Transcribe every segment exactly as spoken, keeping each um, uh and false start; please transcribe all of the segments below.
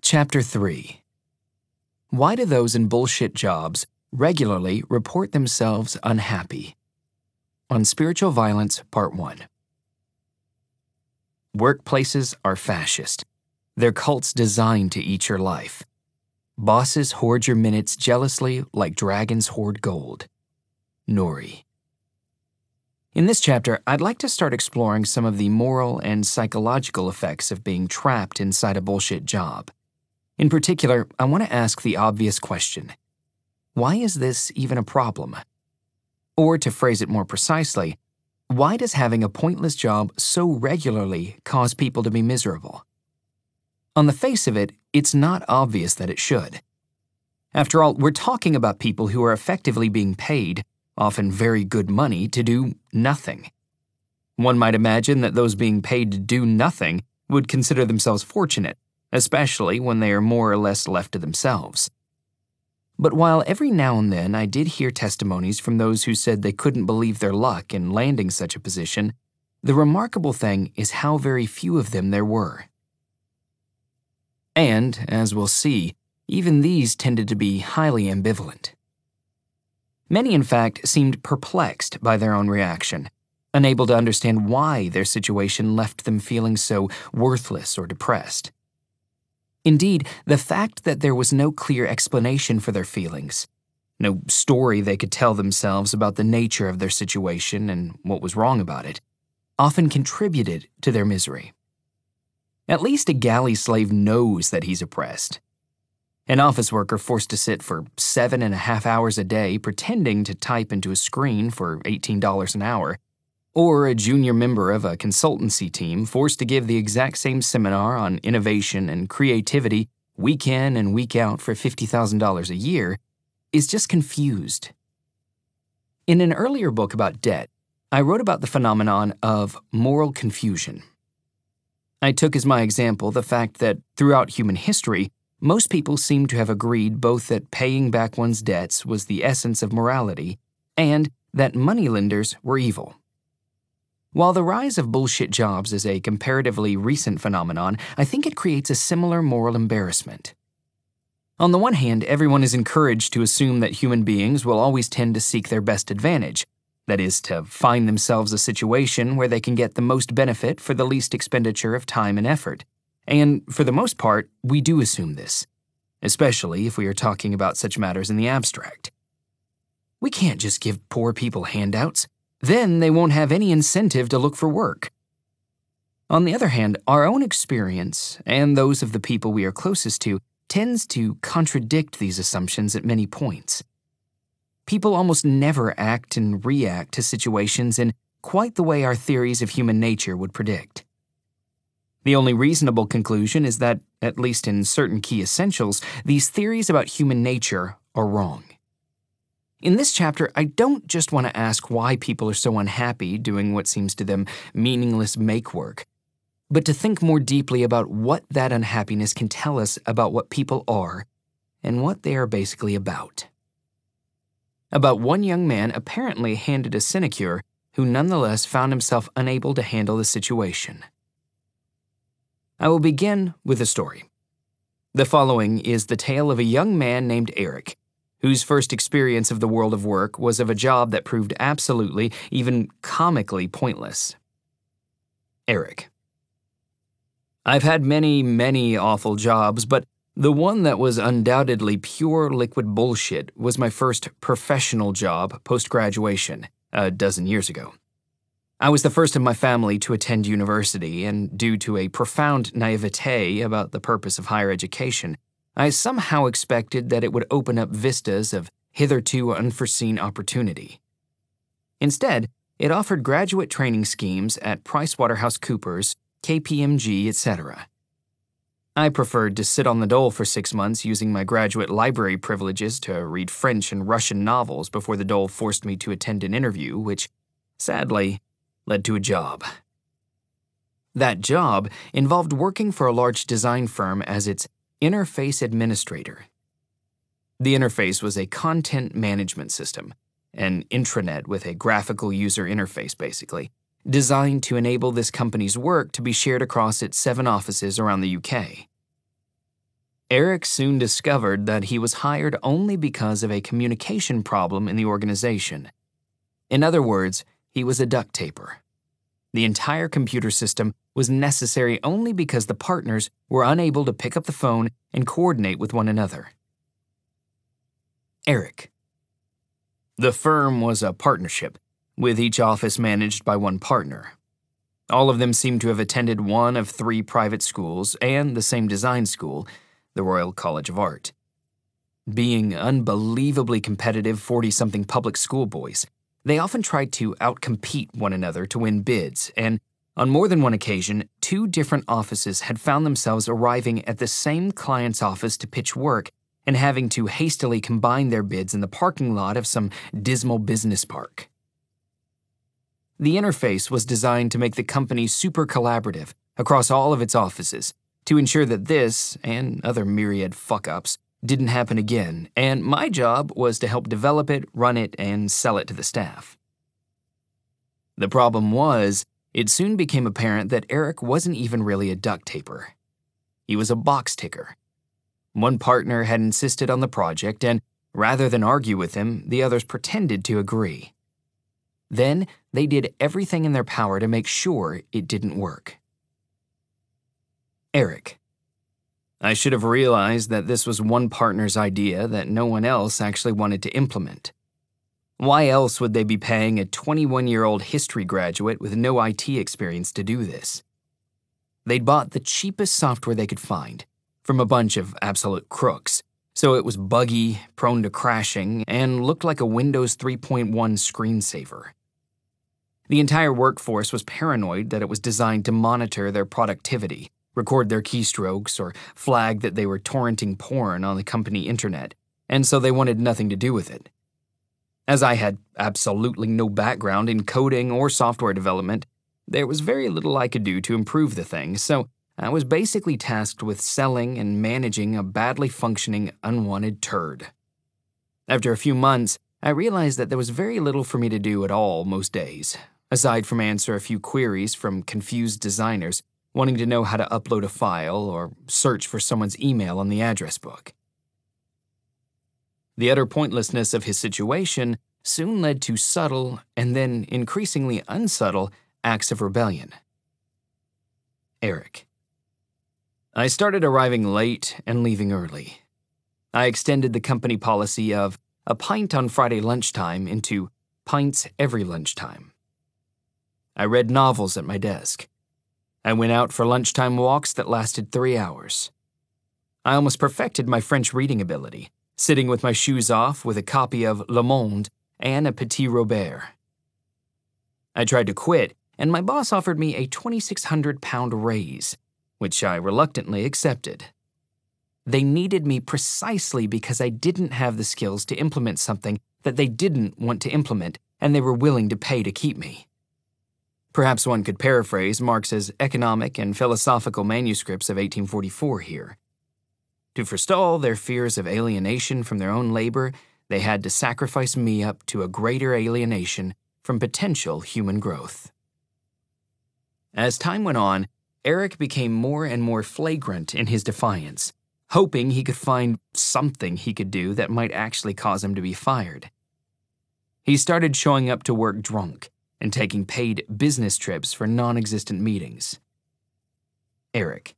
Chapter three. Why do those in bullshit jobs regularly report themselves unhappy? On Spiritual Violence, Part one. Workplaces are fascist. They're cults designed to eat your life. Bosses hoard your minutes jealously like dragons hoard gold. Nori. In this chapter, I'd like to start exploring some of the moral and psychological effects of being trapped inside a bullshit job. In particular, I want to ask the obvious question: why is this even a problem? Or to phrase it more precisely, why does having a pointless job so regularly cause people to be miserable? On the face of it, it's not obvious that it should. After all, we're talking about people who are effectively being paid, often very good money, to do nothing. One might imagine that those being paid to do nothing would consider themselves fortunate, especially when they are more or less left to themselves. But while every now and then I did hear testimonies from those who said they couldn't believe their luck in landing such a position, the remarkable thing is how very few of them there were. And, as we'll see, even these tended to be highly ambivalent. Many, in fact, seemed perplexed by their own reaction, unable to understand why their situation left them feeling so worthless or depressed. Indeed, the fact that there was no clear explanation for their feelings, no story they could tell themselves about the nature of their situation and what was wrong about it, often contributed to their misery. At least a galley slave knows that he's oppressed. An office worker forced to sit for seven and a half hours a day pretending to type into a screen for eighteen dollars an hour, or a junior member of a consultancy team forced to give the exact same seminar on innovation and creativity week in and week out for fifty thousand dollars a year, is just confused. In an earlier book about debt, I wrote about the phenomenon of moral confusion. I took as my example the fact that throughout human history, most people seem to have agreed both that paying back one's debts was the essence of morality and that moneylenders were evil. While the rise of bullshit jobs is a comparatively recent phenomenon, I think it creates a similar moral embarrassment. On the one hand, everyone is encouraged to assume that human beings will always tend to seek their best advantage, that is, to find themselves a situation where they can get the most benefit for the least expenditure of time and effort. And, for the most part, we do assume this, especially if we are talking about such matters in the abstract. We can't just give poor people handouts. Then they won't have any incentive to look for work. On the other hand, our own experience, and those of the people we are closest to, tends to contradict these assumptions at many points. People almost never act and react to situations in quite the way our theories of human nature would predict. The only reasonable conclusion is that, at least in certain key essentials, these theories about human nature are wrong. In this chapter, I don't just want to ask why people are so unhappy doing what seems to them meaningless make-work, but to think more deeply about what that unhappiness can tell us about what people are and what they are basically about. About one young man apparently handed a sinecure who nonetheless found himself unable to handle the situation. I will begin with a story. The following is the tale of a young man named Eric, whose first experience of the world of work was of a job that proved absolutely, even comically pointless. Eric. I've had many, many awful jobs, but the one that was undoubtedly pure liquid bullshit was my first professional job post-graduation, a dozen years ago. I was the first of my family to attend university, and due to a profound naivete about the purpose of higher education, I somehow expected that it would open up vistas of hitherto unforeseen opportunity. Instead, it offered graduate training schemes at PricewaterhouseCoopers, K P M G, et cetera. I preferred to sit on the dole for six months using my graduate library privileges to read French and Russian novels before the dole forced me to attend an interview, which, sadly, led to a job. That job involved working for a large design firm as its interface administrator. The interface was a content management system, an intranet with a graphical user interface, basically, designed to enable this company's work to be shared across its seven offices around the U K. Eric soon discovered that he was hired only because of a communication problem in the organization. In other words, he was a duct taper. The entire computer system was necessary only because the partners were unable to pick up the phone and coordinate with one another. Eric. The firm was a partnership, with each office managed by one partner. All of them seemed to have attended one of three private schools and the same design school, the Royal College of Art. Being unbelievably competitive forty-something public school boys, they often tried to outcompete one another to win bids, and on more than one occasion, two different offices had found themselves arriving at the same client's office to pitch work and having to hastily combine their bids in the parking lot of some dismal business park. The interface was designed to make the company super collaborative across all of its offices to ensure that this, and other myriad fuck-ups, didn't happen again, and my job was to help develop it, run it, and sell it to the staff. The problem was, it soon became apparent that Eric wasn't even really a duct taper. He was a box ticker. One partner had insisted on the project, and rather than argue with him, the others pretended to agree. Then, they did everything in their power to make sure it didn't work. Eric. I should have realized that this was one partner's idea that no one else actually wanted to implement. Why else would they be paying a twenty-one-year-old history graduate with no I T experience to do this? They'd bought the cheapest software they could find, from a bunch of absolute crooks, so it was buggy, prone to crashing, and looked like a Windows three point one screensaver. The entire workforce was paranoid that it was designed to monitor their productivity, record their keystrokes, or flag that they were torrenting porn on the company internet, and so they wanted nothing to do with it. As I had absolutely no background in coding or software development, there was very little I could do to improve the thing, so I was basically tasked with selling and managing a badly functioning, unwanted turd. After a few months, I realized that there was very little for me to do at all most days, aside from answer a few queries from confused designers wanting to know how to upload a file or search for someone's email on the address book. The utter pointlessness of his situation soon led to subtle and then increasingly unsubtle acts of rebellion. Eric. I started arriving late and leaving early. I extended the company policy of a pint on Friday lunchtime into pints every lunchtime. I read novels at my desk. I went out for lunchtime walks that lasted three hours. I almost perfected my French reading ability, sitting with my shoes off with a copy of Le Monde and a Petit Robert. I tried to quit, and my boss offered me a twenty-six hundred pound raise, which I reluctantly accepted. They needed me precisely because I didn't have the skills to implement something that they didn't want to implement, and they were willing to pay to keep me. Perhaps one could paraphrase Marx's economic and philosophical manuscripts of eighteen forty-four here. To forestall their fears of alienation from their own labor, they had to sacrifice me up to a greater alienation from potential human growth. As time went on, Eric became more and more flagrant in his defiance, hoping he could find something he could do that might actually cause him to be fired. He started showing up to work drunk and taking paid business trips for non-existent meetings. Eric.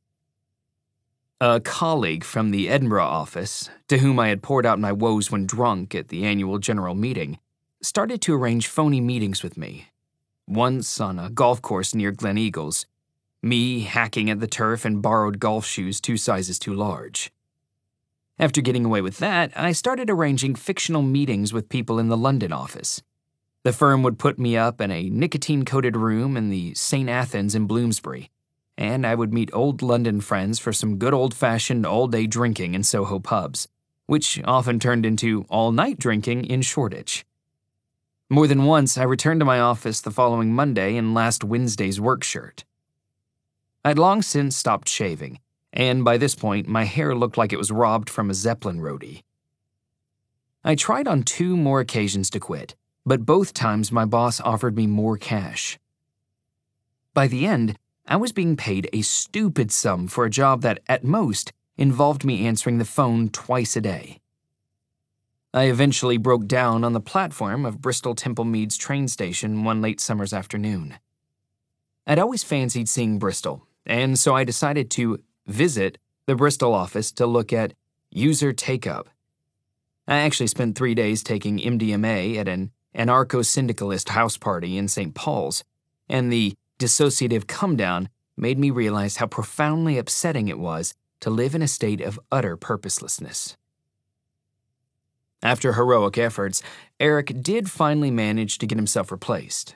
A colleague from the Edinburgh office, to whom I had poured out my woes when drunk at the annual general meeting, started to arrange phony meetings with me. Once on a golf course near Glen Eagles, me hacking at the turf in borrowed golf shoes two sizes too large. After getting away with that, I started arranging fictional meetings with people in the London office. The firm would put me up in a nicotine-coated room in the Saint Athens in Bloomsbury, and I would meet old London friends for some good old-fashioned all-day drinking in Soho pubs, which often turned into all-night drinking in Shoreditch. More than once, I returned to my office the following Monday in last Wednesday's work shirt. I'd long since stopped shaving, and by this point, my hair looked like it was robbed from a Zeppelin roadie. I tried on two more occasions to quit, but both times my boss offered me more cash. By the end, I was being paid a stupid sum for a job that, at most, involved me answering the phone twice a day. I eventually broke down on the platform of Bristol Temple Meads train station one late summer's afternoon. I'd always fancied seeing Bristol, and so I decided to visit the Bristol office to look at user take-up. I actually spent three days taking M D M A at an anarcho-syndicalist house party in Saint Paul's, and the dissociative come-down made me realize how profoundly upsetting it was to live in a state of utter purposelessness. After heroic efforts, Eric did finally manage to get himself replaced.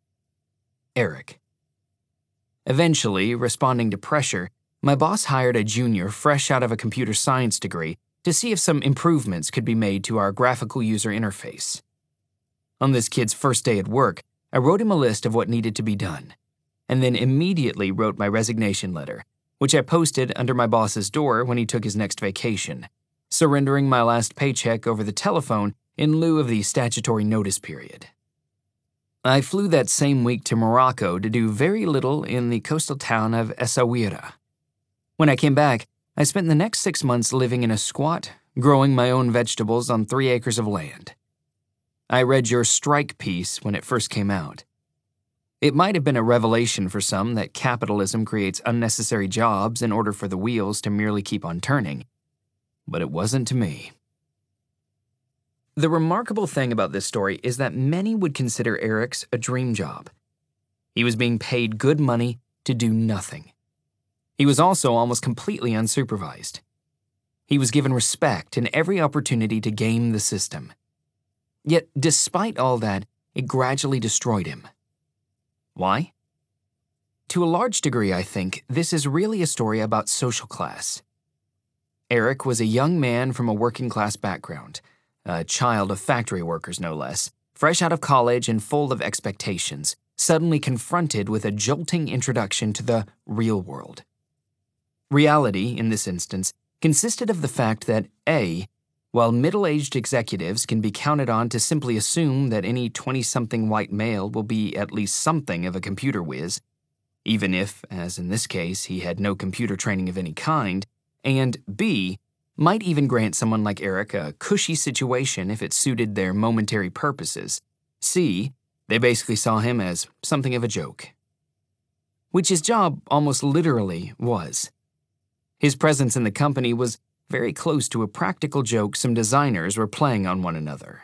Eric. Eventually, responding to pressure, my boss hired a junior fresh out of a computer science degree to see if some improvements could be made to our graphical user interface. On this kid's first day at work, I wrote him a list of what needed to be done, and then immediately wrote my resignation letter, which I posted under my boss's door when he took his next vacation, surrendering my last paycheck over the telephone in lieu of the statutory notice period. I flew that same week to Morocco to do very little in the coastal town of Essaouira. When I came back, I spent the next six months living in a squat, growing my own vegetables on three acres of land. I read your strike piece when it first came out. It might have been a revelation for some that capitalism creates unnecessary jobs in order for the wheels to merely keep on turning, but it wasn't to me. The remarkable thing about this story is that many would consider Eric's a dream job. He was being paid good money to do nothing. He was also almost completely unsupervised. He was given respect and every opportunity to game the system. Yet, despite all that, it gradually destroyed him. Why? To a large degree, I think, this is really a story about social class. Eric was a young man from a working-class background, a child of factory workers no less, fresh out of college and full of expectations, suddenly confronted with a jolting introduction to the real world. Reality, in this instance, consisted of the fact that A, while middle-aged executives can be counted on to simply assume that any twenty-something white male will be at least something of a computer whiz, even if, as in this case, he had no computer training of any kind, and B, might even grant someone like Eric a cushy situation if it suited their momentary purposes, C, they basically saw him as something of a joke. Which his job almost literally was. His presence in the company was very close to a practical joke some designers were playing on one another.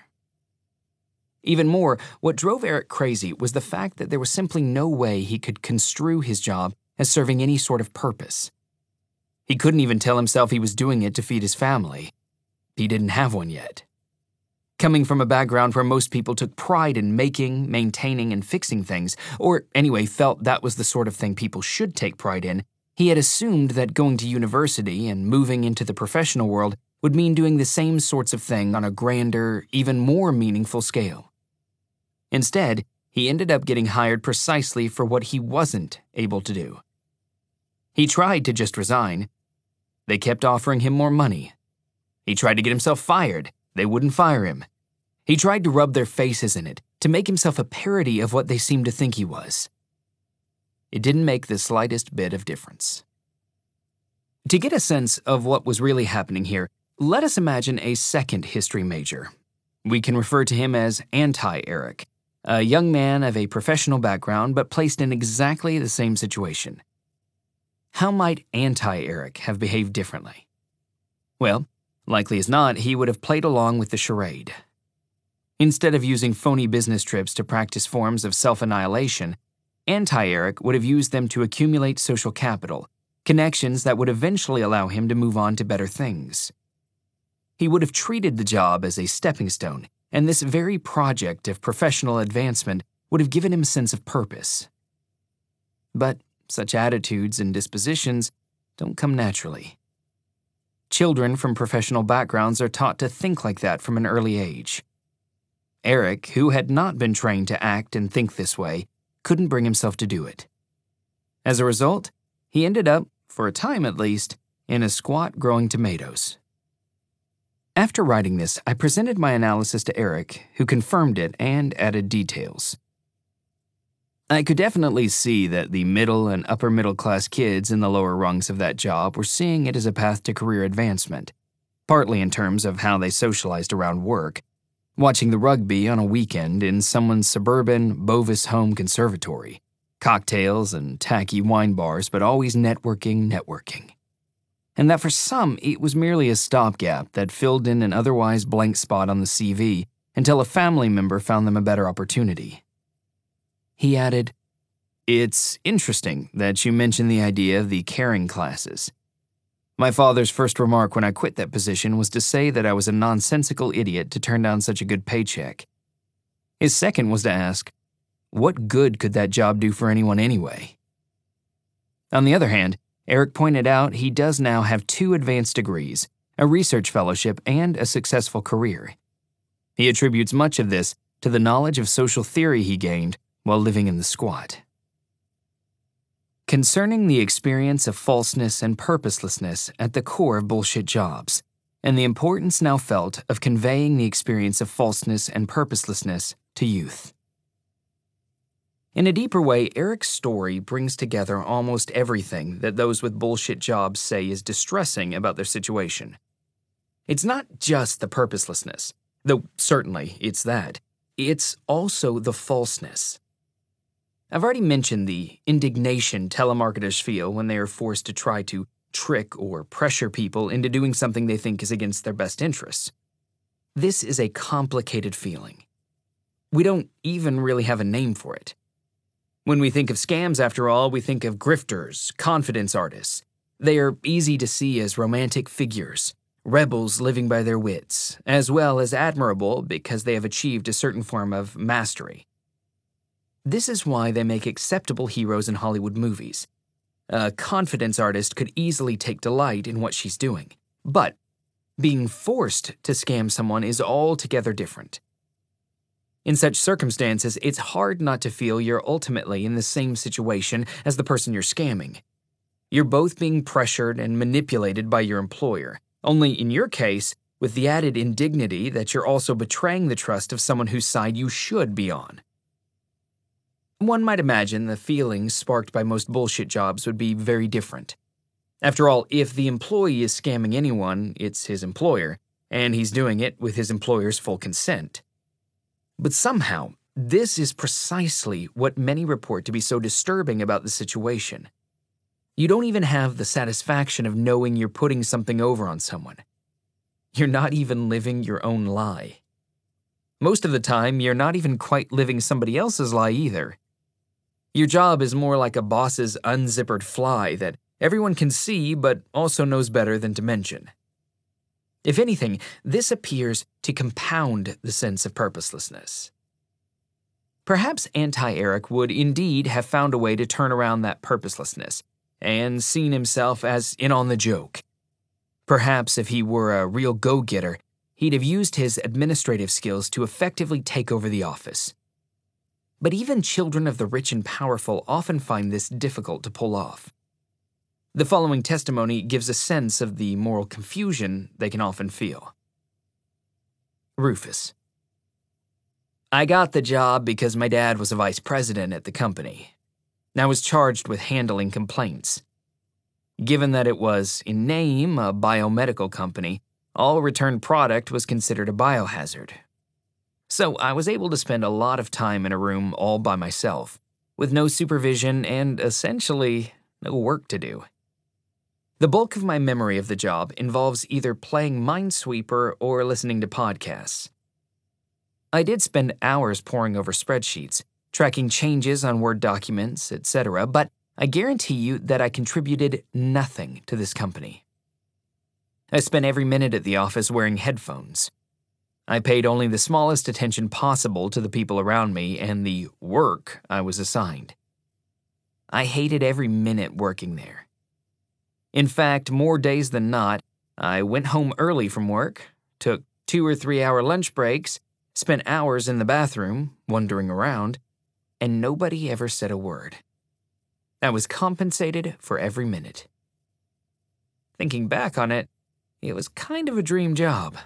Even more, what drove Eric crazy was the fact that there was simply no way he could construe his job as serving any sort of purpose. He couldn't even tell himself he was doing it to feed his family. He didn't have one yet. Coming from a background where most people took pride in making, maintaining, and fixing things, or anyway felt that was the sort of thing people should take pride in, he had assumed that going to university and moving into the professional world would mean doing the same sorts of thing on a grander, even more meaningful scale. Instead, he ended up getting hired precisely for what he wasn't able to do. He tried to just resign. They kept offering him more money. He tried to get himself fired. They wouldn't fire him. He tried to rub their faces in it, to make himself a parody of what they seemed to think he was. It didn't make the slightest bit of difference. To get a sense of what was really happening here, let us imagine a second history major. We can refer to him as Anti-Eric, a young man of a professional background but placed in exactly the same situation. How might Anti-Eric have behaved differently? Well, likely as not, he would have played along with the charade. Instead of using phony business trips to practice forms of self-annihilation, Anti-Eric would have used them to accumulate social capital, connections that would eventually allow him to move on to better things. He would have treated the job as a stepping stone, and this very project of professional advancement would have given him a sense of purpose. But such attitudes and dispositions don't come naturally. Children from professional backgrounds are taught to think like that from an early age. Eric, who had not been trained to act and think this way, couldn't bring himself to do it. As a result, he ended up, for a time at least, in a squat growing tomatoes. After writing this, I presented my analysis to Eric, who confirmed it and added details. I could definitely see that the middle and upper middle class kids in the lower rungs of that job were seeing it as a path to career advancement, partly in terms of how they socialized around work, watching the rugby on a weekend in someone's suburban Bovis home conservatory, cocktails and tacky wine bars, but always networking, networking. And that for some, it was merely a stopgap that filled in an otherwise blank spot on the C V until a family member found them a better opportunity. He added, "It's interesting that you mention the idea of the caring classes. My father's first remark when I quit that position was to say that I was a nonsensical idiot to turn down such a good paycheck. His second was to ask, what good could that job do for anyone anyway?" On the other hand, Eric pointed out he does now have two advanced degrees, a research fellowship, and a successful career. He attributes much of this to the knowledge of social theory he gained while living in the squat. Concerning the experience of falseness and purposelessness at the core of bullshit jobs, and the importance now felt of conveying the experience of falseness and purposelessness to youth. In a deeper way, Eric's story brings together almost everything that those with bullshit jobs say is distressing about their situation. It's not just the purposelessness, though certainly it's that. It's also the falseness. I've already mentioned the indignation telemarketers feel when they are forced to try to trick or pressure people into doing something they think is against their best interests. This is a complicated feeling. We don't even really have a name for it. When we think of scams, after all, we think of grifters, confidence artists. They are easy to see as romantic figures, rebels living by their wits, as well as admirable because they have achieved a certain form of mastery. This is why they make acceptable heroes in Hollywood movies. A confidence artist could easily take delight in what she's doing. But being forced to scam someone is altogether different. In such circumstances, it's hard not to feel you're ultimately in the same situation as the person you're scamming. You're both being pressured and manipulated by your employer, only in your case, with the added indignity that you're also betraying the trust of someone whose side you should be on. One might imagine the feelings sparked by most bullshit jobs would be very different. After all, if the employee is scamming anyone, it's his employer, and he's doing it with his employer's full consent. But somehow, this is precisely what many report to be so disturbing about the situation. You don't even have the satisfaction of knowing you're putting something over on someone. You're not even living your own lie. Most of the time, you're not even quite living somebody else's lie either. Your job is more like a boss's unzippered fly that everyone can see but also knows better than to mention. If anything, this appears to compound the sense of purposelessness. Perhaps Anti-Eric would indeed have found a way to turn around that purposelessness and seen himself as in on the joke. Perhaps if he were a real go-getter, he'd have used his administrative skills to effectively take over the office. But even children of the rich and powerful often find this difficult to pull off. The following testimony gives a sense of the moral confusion they can often feel. Rufus. I got the job because my dad was a vice president at the company. I was charged with handling complaints. Given that it was, in name, a biomedical company, all returned product was considered a biohazard. So I was able to spend a lot of time in a room all by myself, with no supervision and, essentially, no work to do. The bulk of my memory of the job involves either playing Minesweeper or listening to podcasts. I did spend hours poring over spreadsheets, tracking changes on Word documents, et cetera, but I guarantee you that I contributed nothing to this company. I spent every minute at the office wearing headphones. I paid only the smallest attention possible to the people around me and the work I was assigned. I hated every minute working there. In fact, more days than not, I went home early from work, took two or three hour lunch breaks, spent hours in the bathroom, wandering around, and nobody ever said a word. I was compensated for every minute. Thinking back on it, it was kind of a dream job.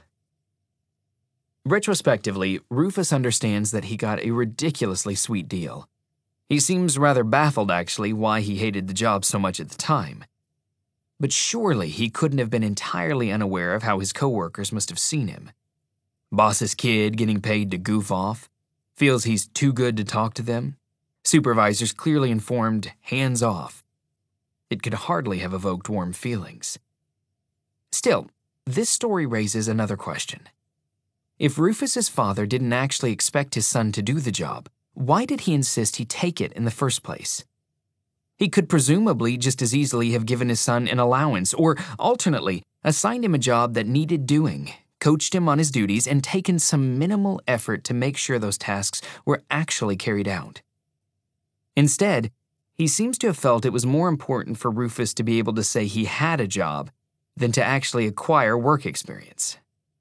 Retrospectively, Rufus understands that he got a ridiculously sweet deal. He seems rather baffled, actually, why he hated the job so much at the time. But surely he couldn't have been entirely unaware of how his coworkers must have seen him. Boss's kid getting paid to goof off, feels he's too good to talk to them. Supervisors clearly informed, hands off. It could hardly have evoked warm feelings. Still, this story raises another question. If Rufus's father didn't actually expect his son to do the job, why did he insist he take it in the first place? He could presumably just as easily have given his son an allowance or, alternately, assigned him a job that needed doing, coached him on his duties, and taken some minimal effort to make sure those tasks were actually carried out. Instead, he seems to have felt it was more important for Rufus to be able to say he had a job than to actually acquire work experience.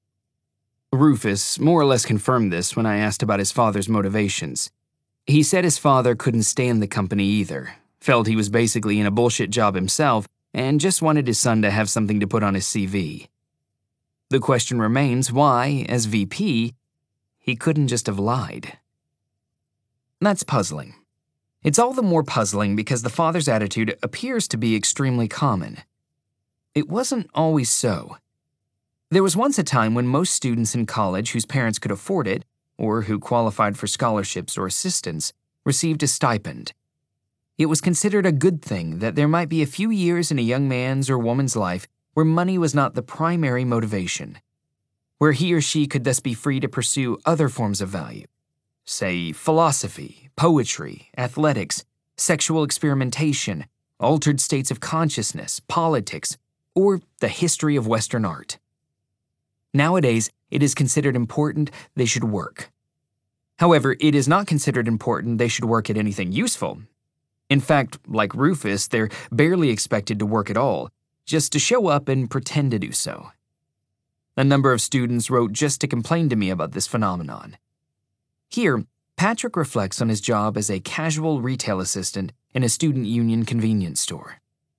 Rufus more or less confirmed this when I asked about his father's motivations. He said his father couldn't stand the company either, felt he was basically in a bullshit job himself, and just wanted his son to have something to put on his C V. The question remains why, as V P, he couldn't just have lied. That's puzzling. It's all the more puzzling because the father's attitude appears to be extremely common. It wasn't always so. There was once a time when most students in college whose parents could afford it, or who qualified for scholarships or assistance, received a stipend. It was considered a good thing that there might be a few years in a young man's or woman's life where money was not the primary motivation, where he or she could thus be free to pursue other forms of value, say philosophy, poetry, athletics, sexual experimentation, altered states of consciousness, politics, or the history of Western art. Nowadays, it is considered important they should work. However, it is not considered important they should work at anything useful. In fact, like Rufus, they're barely expected to work at all, just to show up and pretend to do so. A number of students wrote just to complain to me about this phenomenon. Here, Patrick reflects on his job as a casual retail assistant in a student union convenience store.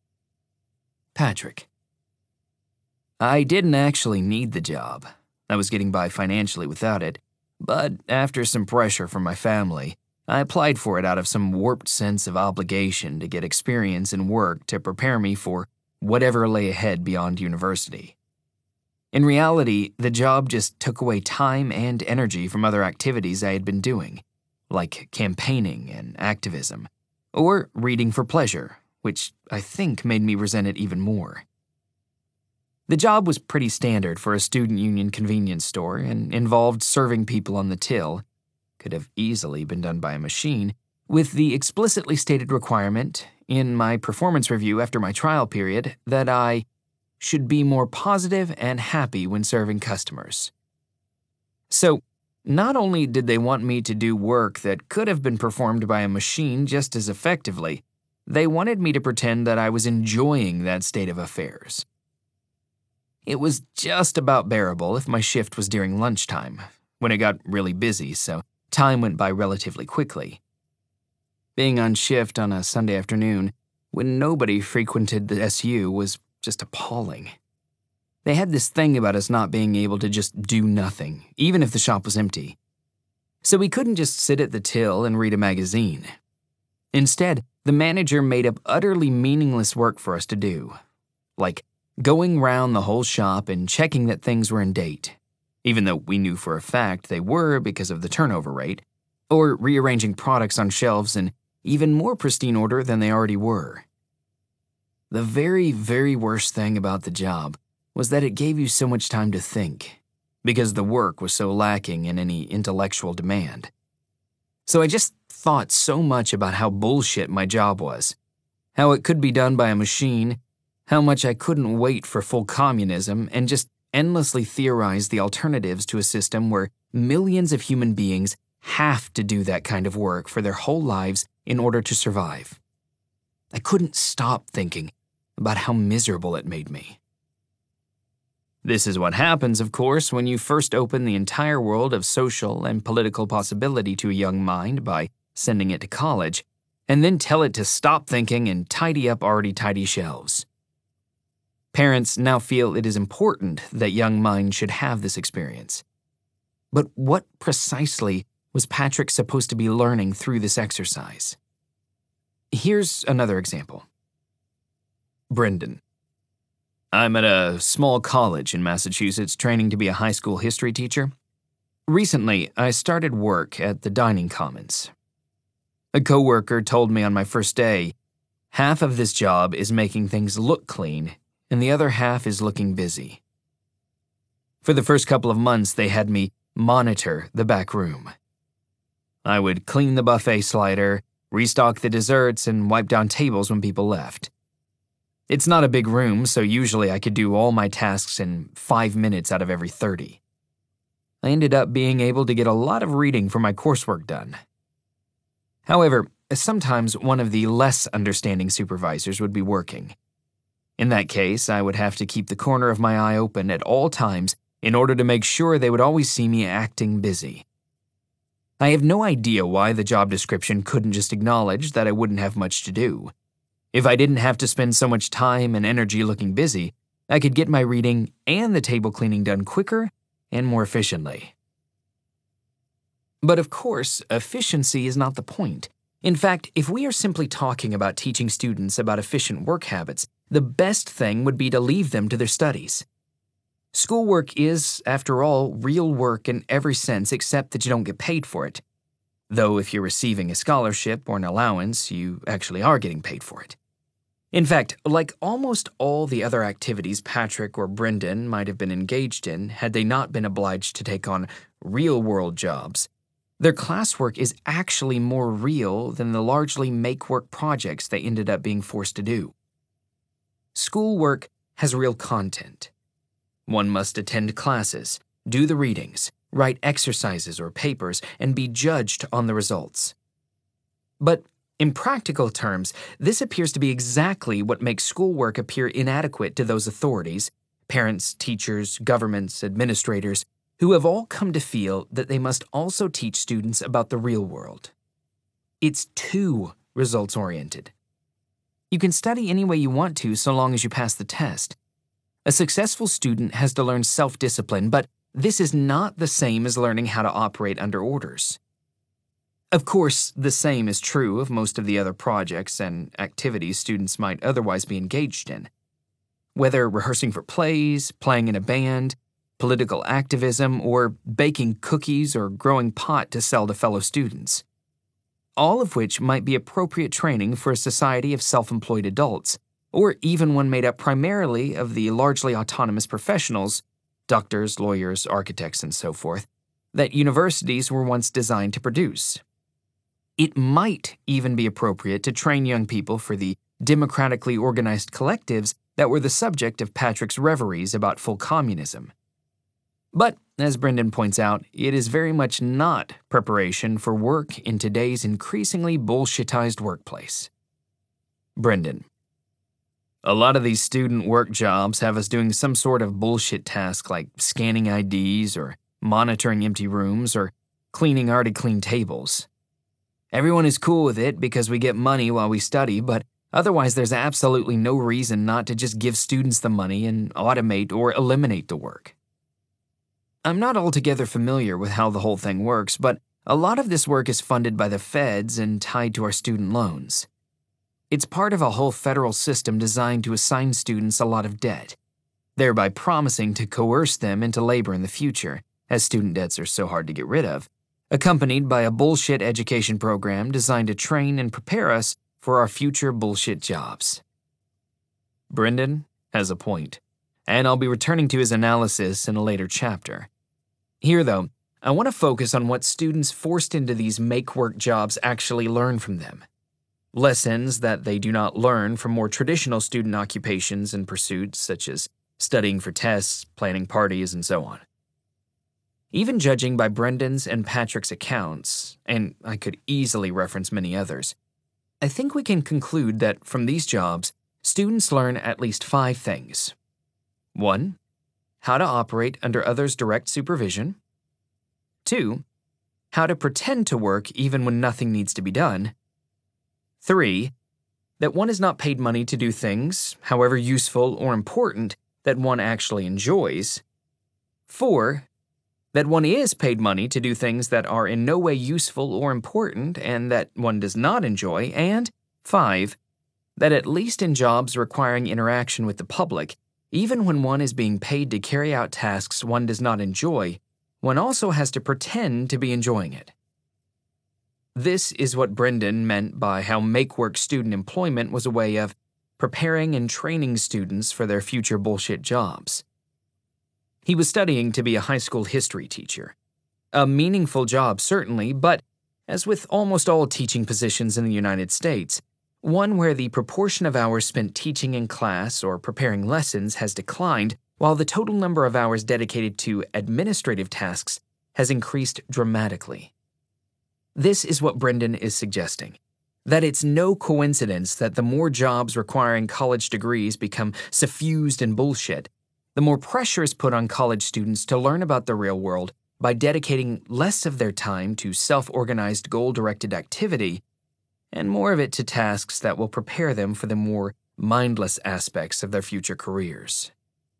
Patrick. I didn't actually need the job. I was getting by financially without it, but after some pressure from my family, I applied for it out of some warped sense of obligation to get experience and work to prepare me for whatever lay ahead beyond university. In reality, the job just took away time and energy from other activities I had been doing, like campaigning and activism, or reading for pleasure, which I think made me resent it even more. The job was pretty standard for a student union convenience store and involved serving people on the till, could have easily been done by a machine, with the explicitly stated requirement, in my performance review after my trial period, that I should be more positive and happy when serving customers. So, not only did they want me to do work that could have been performed by a machine just as effectively, they wanted me to pretend that I was enjoying that state of affairs. It was just about bearable if my shift was during lunchtime, when it got really busy, so time went by relatively quickly. Being on shift on a Sunday afternoon, when nobody frequented the S U, was just appalling. They had this thing about us not being able to just do nothing, even if the shop was empty. So we couldn't just sit at the till and read a magazine. Instead, the manager made up utterly meaningless work for us to do, like going round the whole shop and checking that things were in date, even though we knew for a fact they were because of the turnover rate, or rearranging products on shelves in even more pristine order than they already were. The very, very worst thing about the job was that it gave you so much time to think, because the work was so lacking in any intellectual demand. So I just thought so much about how bullshit my job was, how it could be done by a machine, how much I couldn't wait for full communism, and just endlessly theorized the alternatives to a system where millions of human beings have to do that kind of work for their whole lives in order to survive. I couldn't stop thinking about how miserable it made me. This is what happens, of course, when you first open the entire world of social and political possibility to a young mind by sending it to college, and then tell it to stop thinking and tidy up already tidy shelves. Parents now feel it is important that young minds should have this experience. But what precisely was Patrick supposed to be learning through this exercise? Here's another example. Brendan. I'm at a small college in Massachusetts training to be a high school history teacher. Recently, I started work at the dining commons. A coworker told me on my first day, half of this job is making things look clean, and the other half is looking busy. For the first couple of months, they had me monitor the back room. I would clean the buffet slider, restock the desserts, and wipe down tables when people left. It's not a big room, so usually I could do all my tasks in five minutes out of every thirty. I ended up being able to get a lot of reading for my coursework done. However, sometimes one of the less understanding supervisors would be working. In that case, I would have to keep the corner of my eye open at all times in order to make sure they would always see me acting busy. I have no idea why the job description couldn't just acknowledge that I wouldn't have much to do. If I didn't have to spend so much time and energy looking busy, I could get my reading and the table cleaning done quicker and more efficiently. But of course, efficiency is not the point. In fact, if we are simply talking about teaching students about efficient work habits, the best thing would be to leave them to their studies. Schoolwork is, after all, real work in every sense except that you don't get paid for it. Though if you're receiving a scholarship or an allowance, you actually are getting paid for it. In fact, like almost all the other activities Patrick or Brendan might have been engaged in had they not been obliged to take on real-world jobs, their classwork is actually more real than the largely make-work projects they ended up being forced to do. Schoolwork has real content. One must attend classes, do the readings, write exercises or papers, and be judged on the results. But in practical terms, this appears to be exactly what makes schoolwork appear inadequate to those authorities, parents, teachers, governments, administrators, who have all come to feel that they must also teach students about the real world. It's too results-oriented. You can study any way you want to so long as you pass the test. A successful student has to learn self-discipline, but this is not the same as learning how to operate under orders. Of course, the same is true of most of the other projects and activities students might otherwise be engaged in. Whether rehearsing for plays, playing in a band, political activism, or baking cookies or growing pot to sell to fellow students. All of which might be appropriate training for a society of self-employed adults, or even one made up primarily of the largely autonomous professionals, doctors, lawyers, architects, and so forth, that universities were once designed to produce. It might even be appropriate to train young people for the democratically organized collectives that were the subject of Patrick's reveries about full communism. But, as Brendan points out, it is very much not preparation for work in today's increasingly bullshitized workplace. Brendan. A lot of these student work jobs have us doing some sort of bullshit task like scanning I Ds or monitoring empty rooms or cleaning already clean tables. Everyone is cool with it because we get money while we study, but otherwise there's absolutely no reason not to just give students the money and automate or eliminate the work. I'm not altogether familiar with how the whole thing works, but a lot of this work is funded by the feds and tied to our student loans. It's part of a whole federal system designed to assign students a lot of debt, thereby promising to coerce them into labor in the future, as student debts are so hard to get rid of, accompanied by a bullshit education program designed to train and prepare us for our future bullshit jobs. Brendan has a point, and I'll be returning to his analysis in a later chapter. Here, though, I want to focus on what students forced into these make-work jobs actually learn from them. Lessons that they do not learn from more traditional student occupations and pursuits, such as studying for tests, planning parties, and so on. Even judging by Brendan's and Patrick's accounts, and I could easily reference many others, I think we can conclude that from these jobs, students learn at least five things. One, how to operate under others' direct supervision. Two, how to pretend to work even when nothing needs to be done. Three, that one is not paid money to do things, however useful or important, that one actually enjoys. Four, that one is paid money to do things that are in no way useful or important and that one does not enjoy. And Five, that at least in jobs requiring interaction with the public, even when one is being paid to carry out tasks one does not enjoy, one also has to pretend to be enjoying it. This is what Brendan meant by how make-work student employment was a way of preparing and training students for their future bullshit jobs. He was studying to be a high school history teacher. A meaningful job, certainly, but, as with almost all teaching positions in the United States, one where the proportion of hours spent teaching in class or preparing lessons has declined, while the total number of hours dedicated to administrative tasks has increased dramatically. This is what Brendan is suggesting, that it's no coincidence that the more jobs requiring college degrees become suffused in bullshit, the more pressure is put on college students to learn about the real world by dedicating less of their time to self-organized, goal-directed activity and more of it to tasks that will prepare them for the more mindless aspects of their future careers.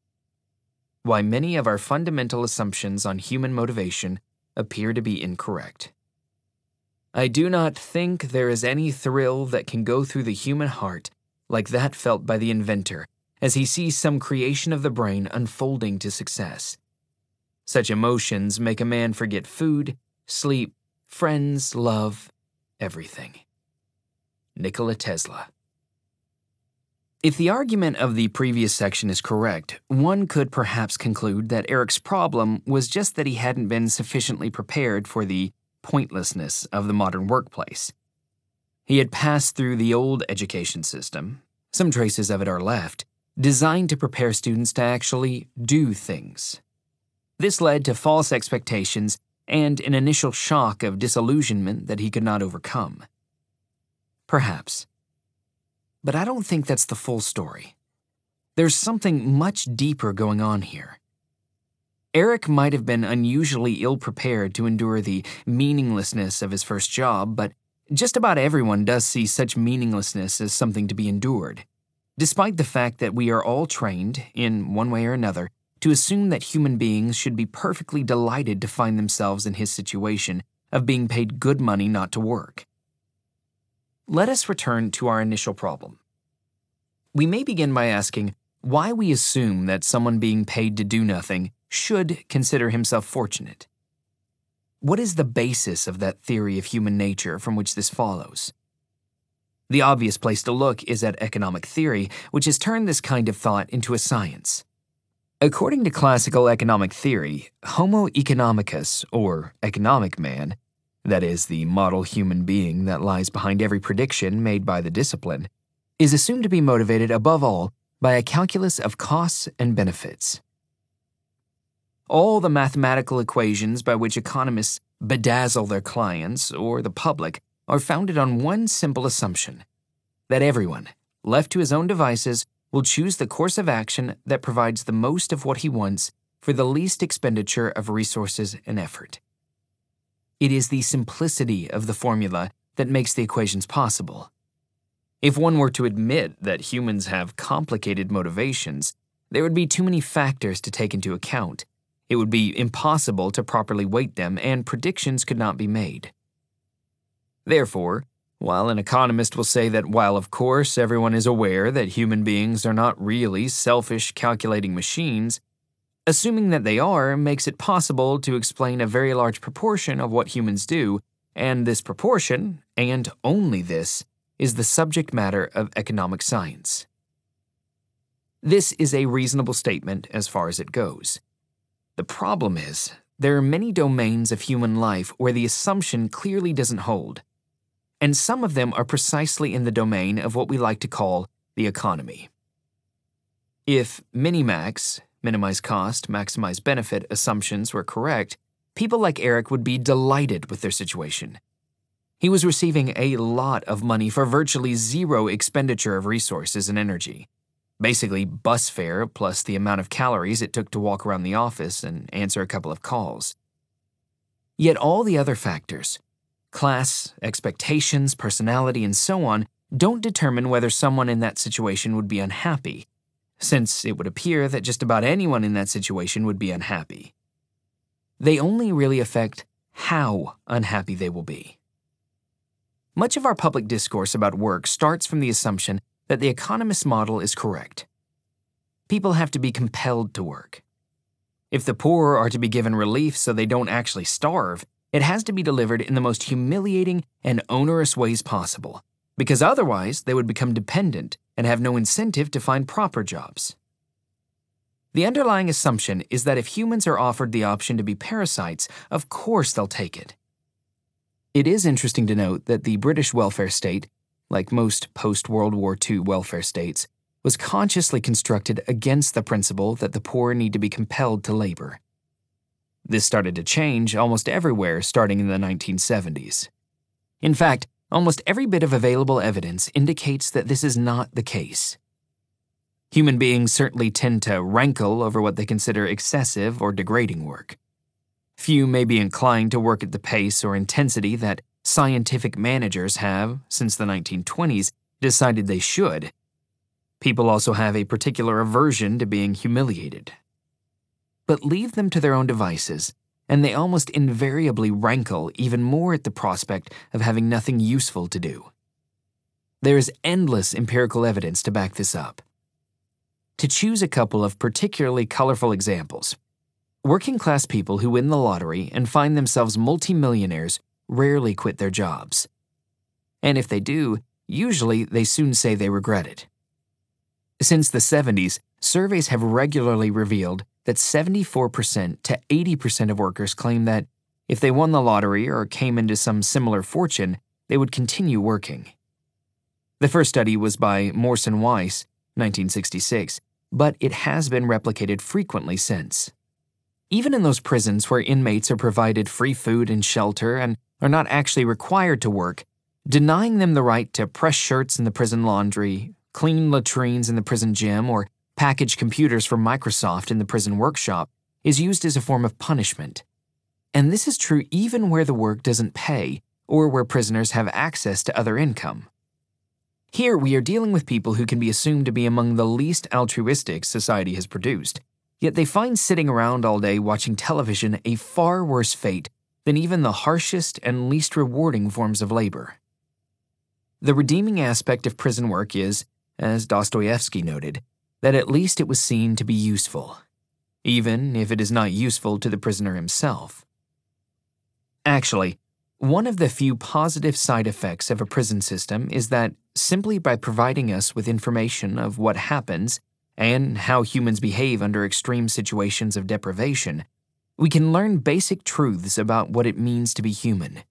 Why many of our fundamental assumptions on human motivation appear to be incorrect. I do not think there is any thrill that can go through the human heart like that felt by the inventor as he sees some creation of the brain unfolding to success. Such emotions make a man forget food, sleep, friends, love, everything. Nikola Tesla. If the argument of the previous section is correct, one could perhaps conclude that Eric's problem was just that he hadn't been sufficiently prepared for the pointlessness of the modern workplace. He had passed through the old education system, some traces of it are left, designed to prepare students to actually do things. This led to false expectations and an initial shock of disillusionment that he could not overcome. Perhaps. But I don't think that's the full story. There's something much deeper going on here. Eric might have been unusually ill-prepared to endure the meaninglessness of his first job, but just about everyone does see such meaninglessness as something to be endured, despite the fact that we are all trained, in one way or another, to assume that human beings should be perfectly delighted to find themselves in his situation of being paid good money not to work. Let us return to our initial problem. We may begin by asking why we assume that someone being paid to do nothing should consider himself fortunate. What is the basis of that theory of human nature from which this follows? The obvious place to look is at economic theory, which has turned this kind of thought into a science. According to classical economic theory, Homo economicus, or economic man, that is, the model human being that lies behind every prediction made by the discipline, is assumed to be motivated above all by a calculus of costs and benefits. All the mathematical equations by which economists bedazzle their clients or the public are founded on one simple assumption, that everyone, left to his own devices, will choose the course of action that provides the most of what he wants for the least expenditure of resources and effort. It is the simplicity of the formula that makes the equations possible. If one were to admit that humans have complicated motivations, there would be too many factors to take into account. It would be impossible to properly weight them, and predictions could not be made. Therefore, while an economist will say that while of course everyone is aware that human beings are not really selfish calculating machines, assuming that they are makes it possible to explain a very large proportion of what humans do, and this proportion, and only this, is the subject matter of economic science. This is a reasonable statement as far as it goes. The problem is, there are many domains of human life where the assumption clearly doesn't hold, and some of them are precisely in the domain of what we like to call the economy. If minimax, minimize cost, maximize benefit assumptions were correct, people like Eric would be delighted with their situation. He was receiving a lot of money for virtually zero expenditure of resources and energy. Basically, bus fare plus the amount of calories it took to walk around the office and answer a couple of calls. Yet all the other factors, class, expectations, personality, and so on, don't determine whether someone in that situation would be unhappy, since it would appear that just about anyone in that situation would be unhappy. They only really affect how unhappy they will be. Much of our public discourse about work starts from the assumption that the economist model is correct. People have to be compelled to work. If the poor are to be given relief so they don't actually starve, it has to be delivered in the most humiliating and onerous ways possible, because otherwise they would become dependent and have no incentive to find proper jobs. The underlying assumption is that if humans are offered the option to be parasites, of course they'll take it. It is interesting to note that the British welfare state, like most post-World War Two welfare states, was consciously constructed against the principle that the poor need to be compelled to labor. This started to change almost everywhere starting in the nineteen seventies. In fact, almost every bit of available evidence indicates that this is not the case. Human beings certainly tend to rankle over what they consider excessive or degrading work. Few may be inclined to work at the pace or intensity that scientific managers have, since the nineteen twenties, decided they should. People also have a particular aversion to being humiliated. But leave them to their own devices, and they almost invariably rankle even more at the prospect of having nothing useful to do. There is endless empirical evidence to back this up. To choose a couple of particularly colorful examples, working-class people who win the lottery and find themselves multimillionaires rarely quit their jobs. And if they do, usually they soon say they regret it. Since the seventies, surveys have regularly revealed that seventy-four percent to eighty percent of workers claim that if they won the lottery or came into some similar fortune, they would continue working. The first study was by Morse and Weiss, nineteen sixty-six, but it has been replicated frequently since. Even in those prisons where inmates are provided free food and shelter and are not actually required to work, denying them the right to press shirts in the prison laundry, clean latrines in the prison gym, or package computers for Microsoft in the prison workshop is used as a form of punishment. And this is true even where the work doesn't pay or where prisoners have access to other income. Here we are dealing with people who can be assumed to be among the least altruistic society has produced, yet they find sitting around all day watching television a far worse fate than even the harshest and least rewarding forms of labor. The redeeming aspect of prison work is, as Dostoevsky noted, that at least it was seen to be useful, even if it is not useful to the prisoner himself. Actually, one of the few positive side effects of a prison system is that simply by providing us with information of what happens and how humans behave under extreme situations of deprivation, we can learn basic truths about what it means to be human.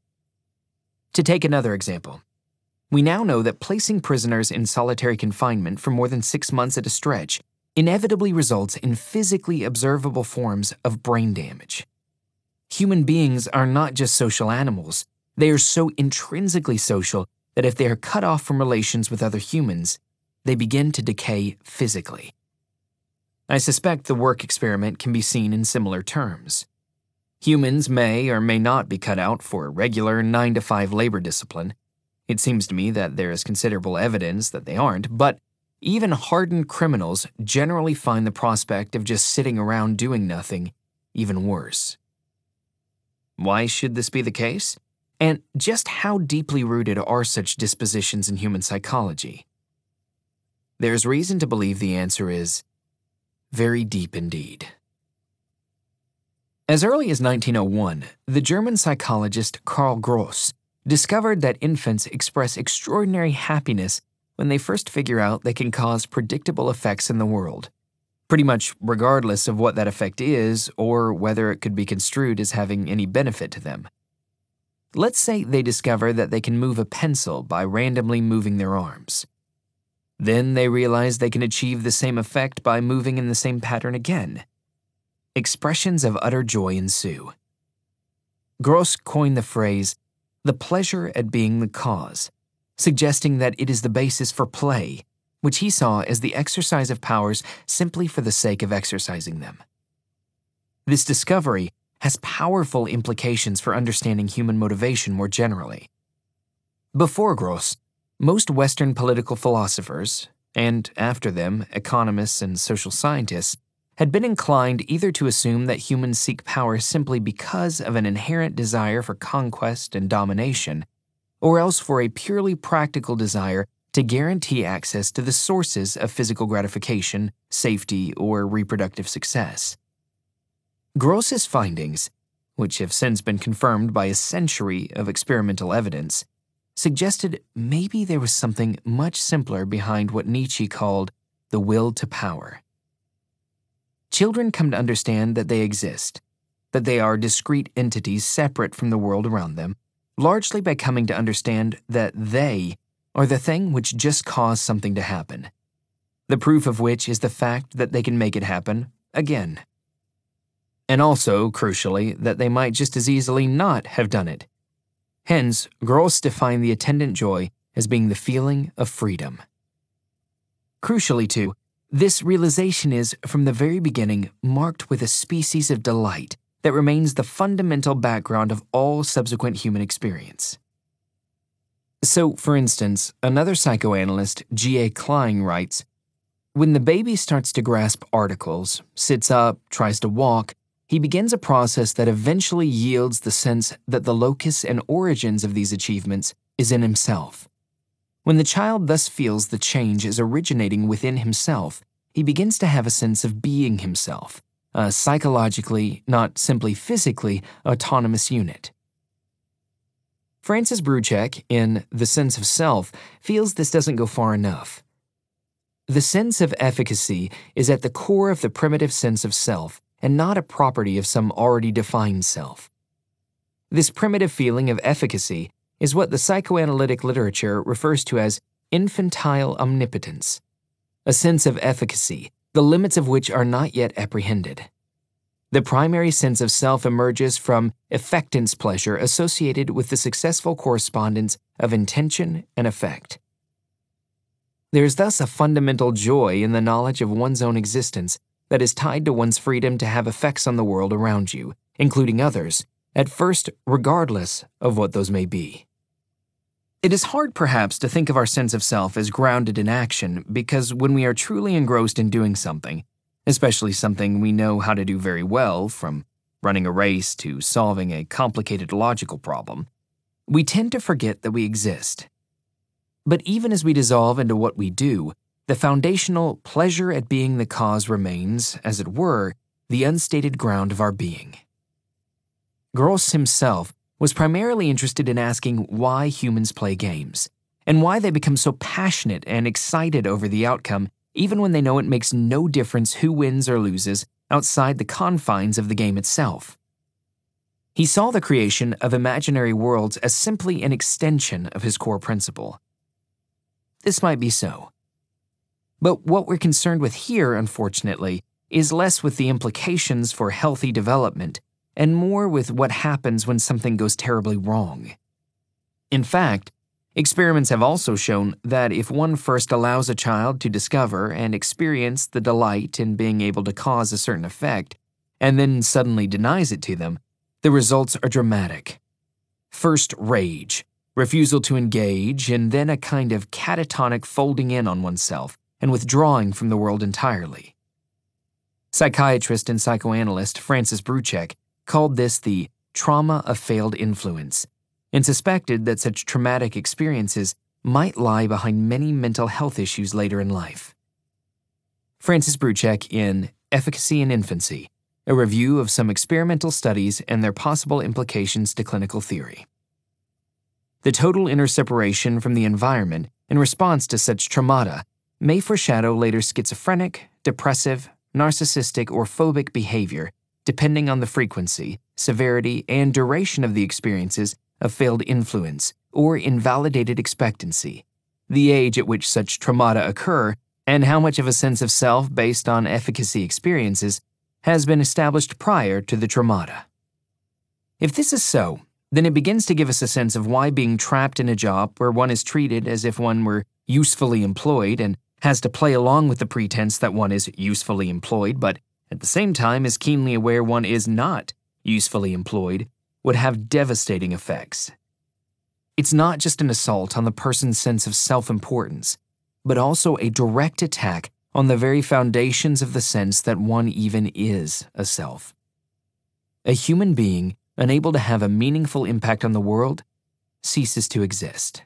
To take another example, we now know that placing prisoners in solitary confinement for more than six months at a stretch inevitably results in physically observable forms of brain damage. Human beings are not just social animals. They are so intrinsically social that if they are cut off from relations with other humans, they begin to decay physically. I suspect the work experiment can be seen in similar terms. Humans may or may not be cut out for regular nine to five labor discipline. It seems to me that there is considerable evidence that they aren't, but even hardened criminals generally find the prospect of just sitting around doing nothing even worse. Why should this be the case? And just how deeply rooted are such dispositions in human psychology? There's reason to believe the answer is very deep indeed. As early as nineteen oh one, the German psychologist Karl Gross discovered that infants express extraordinary happiness when they first figure out they can cause predictable effects in the world, pretty much regardless of what that effect is or whether it could be construed as having any benefit to them. Let's say they discover that they can move a pencil by randomly moving their arms. Then they realize they can achieve the same effect by moving in the same pattern again. Expressions of utter joy ensue. Gross coined the phrase, "the pleasure at being the cause," suggesting that it is the basis for play, which he saw as the exercise of powers simply for the sake of exercising them. This discovery has powerful implications for understanding human motivation more generally. Before Gross, most Western political philosophers, and after them, economists and social scientists, had been inclined either to assume that humans seek power simply because of an inherent desire for conquest and domination, or else for a purely practical desire to guarantee access to the sources of physical gratification, safety, or reproductive success. Gross's findings, which have since been confirmed by a century of experimental evidence, suggested maybe there was something much simpler behind what Nietzsche called the will to power. Children come to understand that they exist, that they are discrete entities separate from the world around them, largely by coming to understand that they are the thing which just caused something to happen, the proof of which is the fact that they can make it happen again. And also, crucially, that they might just as easily not have done it. Hence, Gross defined the attendant joy as being the feeling of freedom. Crucially, too, this realization is, from the very beginning, marked with a species of delight that remains the fundamental background of all subsequent human experience. So, for instance, another psychoanalyst, G A Klein, writes, "When the baby starts to grasp articles, sits up, tries to walk, he begins a process that eventually yields the sense that the locus and origins of these achievements is in himself. When the child thus feels the change is originating within himself, he begins to have a sense of being himself, a psychologically, not simply physically, autonomous unit." Francis Bruchek, in The Sense of Self, feels this doesn't go far enough. The sense of efficacy is at the core of the primitive sense of self, and not a property of some already defined self. This primitive feeling of efficacy is what the psychoanalytic literature refers to as infantile omnipotence, a sense of efficacy, the limits of which are not yet apprehended. The primary sense of self emerges from effectance pleasure associated with the successful correspondence of intention and effect. There is thus a fundamental joy in the knowledge of one's own existence that is tied to one's freedom to have effects on the world around you, including others, at first regardless of what those may be. It is hard, perhaps, to think of our sense of self as grounded in action because when we are truly engrossed in doing something, especially something we know how to do very well, from running a race to solving a complicated logical problem, we tend to forget that we exist. But even as we dissolve into what we do, the foundational pleasure at being the cause remains, as it were, the unstated ground of our being. Gross himself was primarily interested in asking why humans play games, and why they become so passionate and excited over the outcome even when they know it makes no difference who wins or loses outside the confines of the game itself. He saw the creation of imaginary worlds as simply an extension of his core principle. This might be so. But what we're concerned with here, unfortunately, is less with the implications for healthy development and more with what happens when something goes terribly wrong. In fact, experiments have also shown that if one first allows a child to discover and experience the delight in being able to cause a certain effect, and then suddenly denies it to them, the results are dramatic. First rage, refusal to engage, and then a kind of catatonic folding in on oneself and withdrawing from the world entirely. Psychiatrist and psychoanalyst Francis Bruchek called this the trauma of failed influence, and suspected that such traumatic experiences might lie behind many mental health issues later in life. Francis Bruchek in Efficacy in Infancy, a review of some experimental studies and their possible implications to clinical theory. The total inner separation from the environment in response to such traumata may foreshadow later schizophrenic, depressive, narcissistic, or phobic behavior depending on the frequency, severity, and duration of the experiences of failed influence or invalidated expectancy, the age at which such traumata occur, and how much of a sense of self based on efficacy experiences has been established prior to the traumata. If this is so, then it begins to give us a sense of why being trapped in a job where one is treated as if one were usefully employed and has to play along with the pretense that one is usefully employed, but at the same time is keenly aware one is not usefully employed, would have devastating effects. It's not just an assault on the person's sense of self-importance, but also a direct attack on the very foundations of the sense that one even is a self. A human being unable to have a meaningful impact on the world ceases to exist.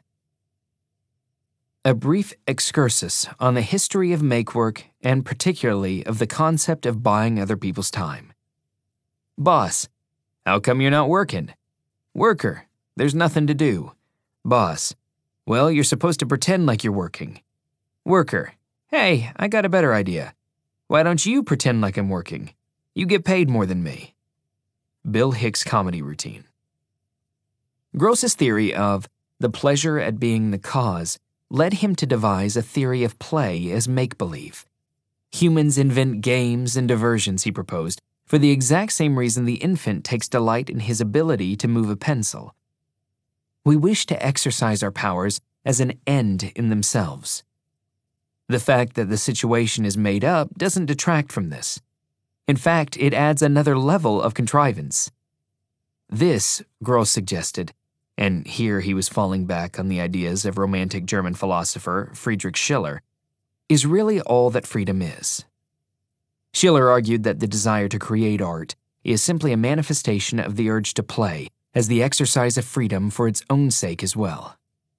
A brief excursus on the history of makework and particularly of the concept of buying other people's time. Boss, how come you're not working? Worker, there's nothing to do. Boss, well, you're supposed to pretend like you're working. Worker, hey, I got a better idea. Why don't you pretend like I'm working? You get paid more than me. Bill Hicks comedy routine. Gross's theory of the pleasure at being the cause led him to devise a theory of play as make-believe. Humans invent games and diversions, he proposed, for the exact same reason the infant takes delight in his ability to move a pencil. We wish to exercise our powers as an end in themselves. The fact that the situation is made up doesn't detract from this. In fact, it adds another level of contrivance. This, Gross suggested, and here he was falling back on the ideas of Romantic German philosopher Friedrich Schiller, is really all that freedom is. Schiller argued that the desire to create art is simply a manifestation of the urge to play as the exercise of freedom for its own sake as well.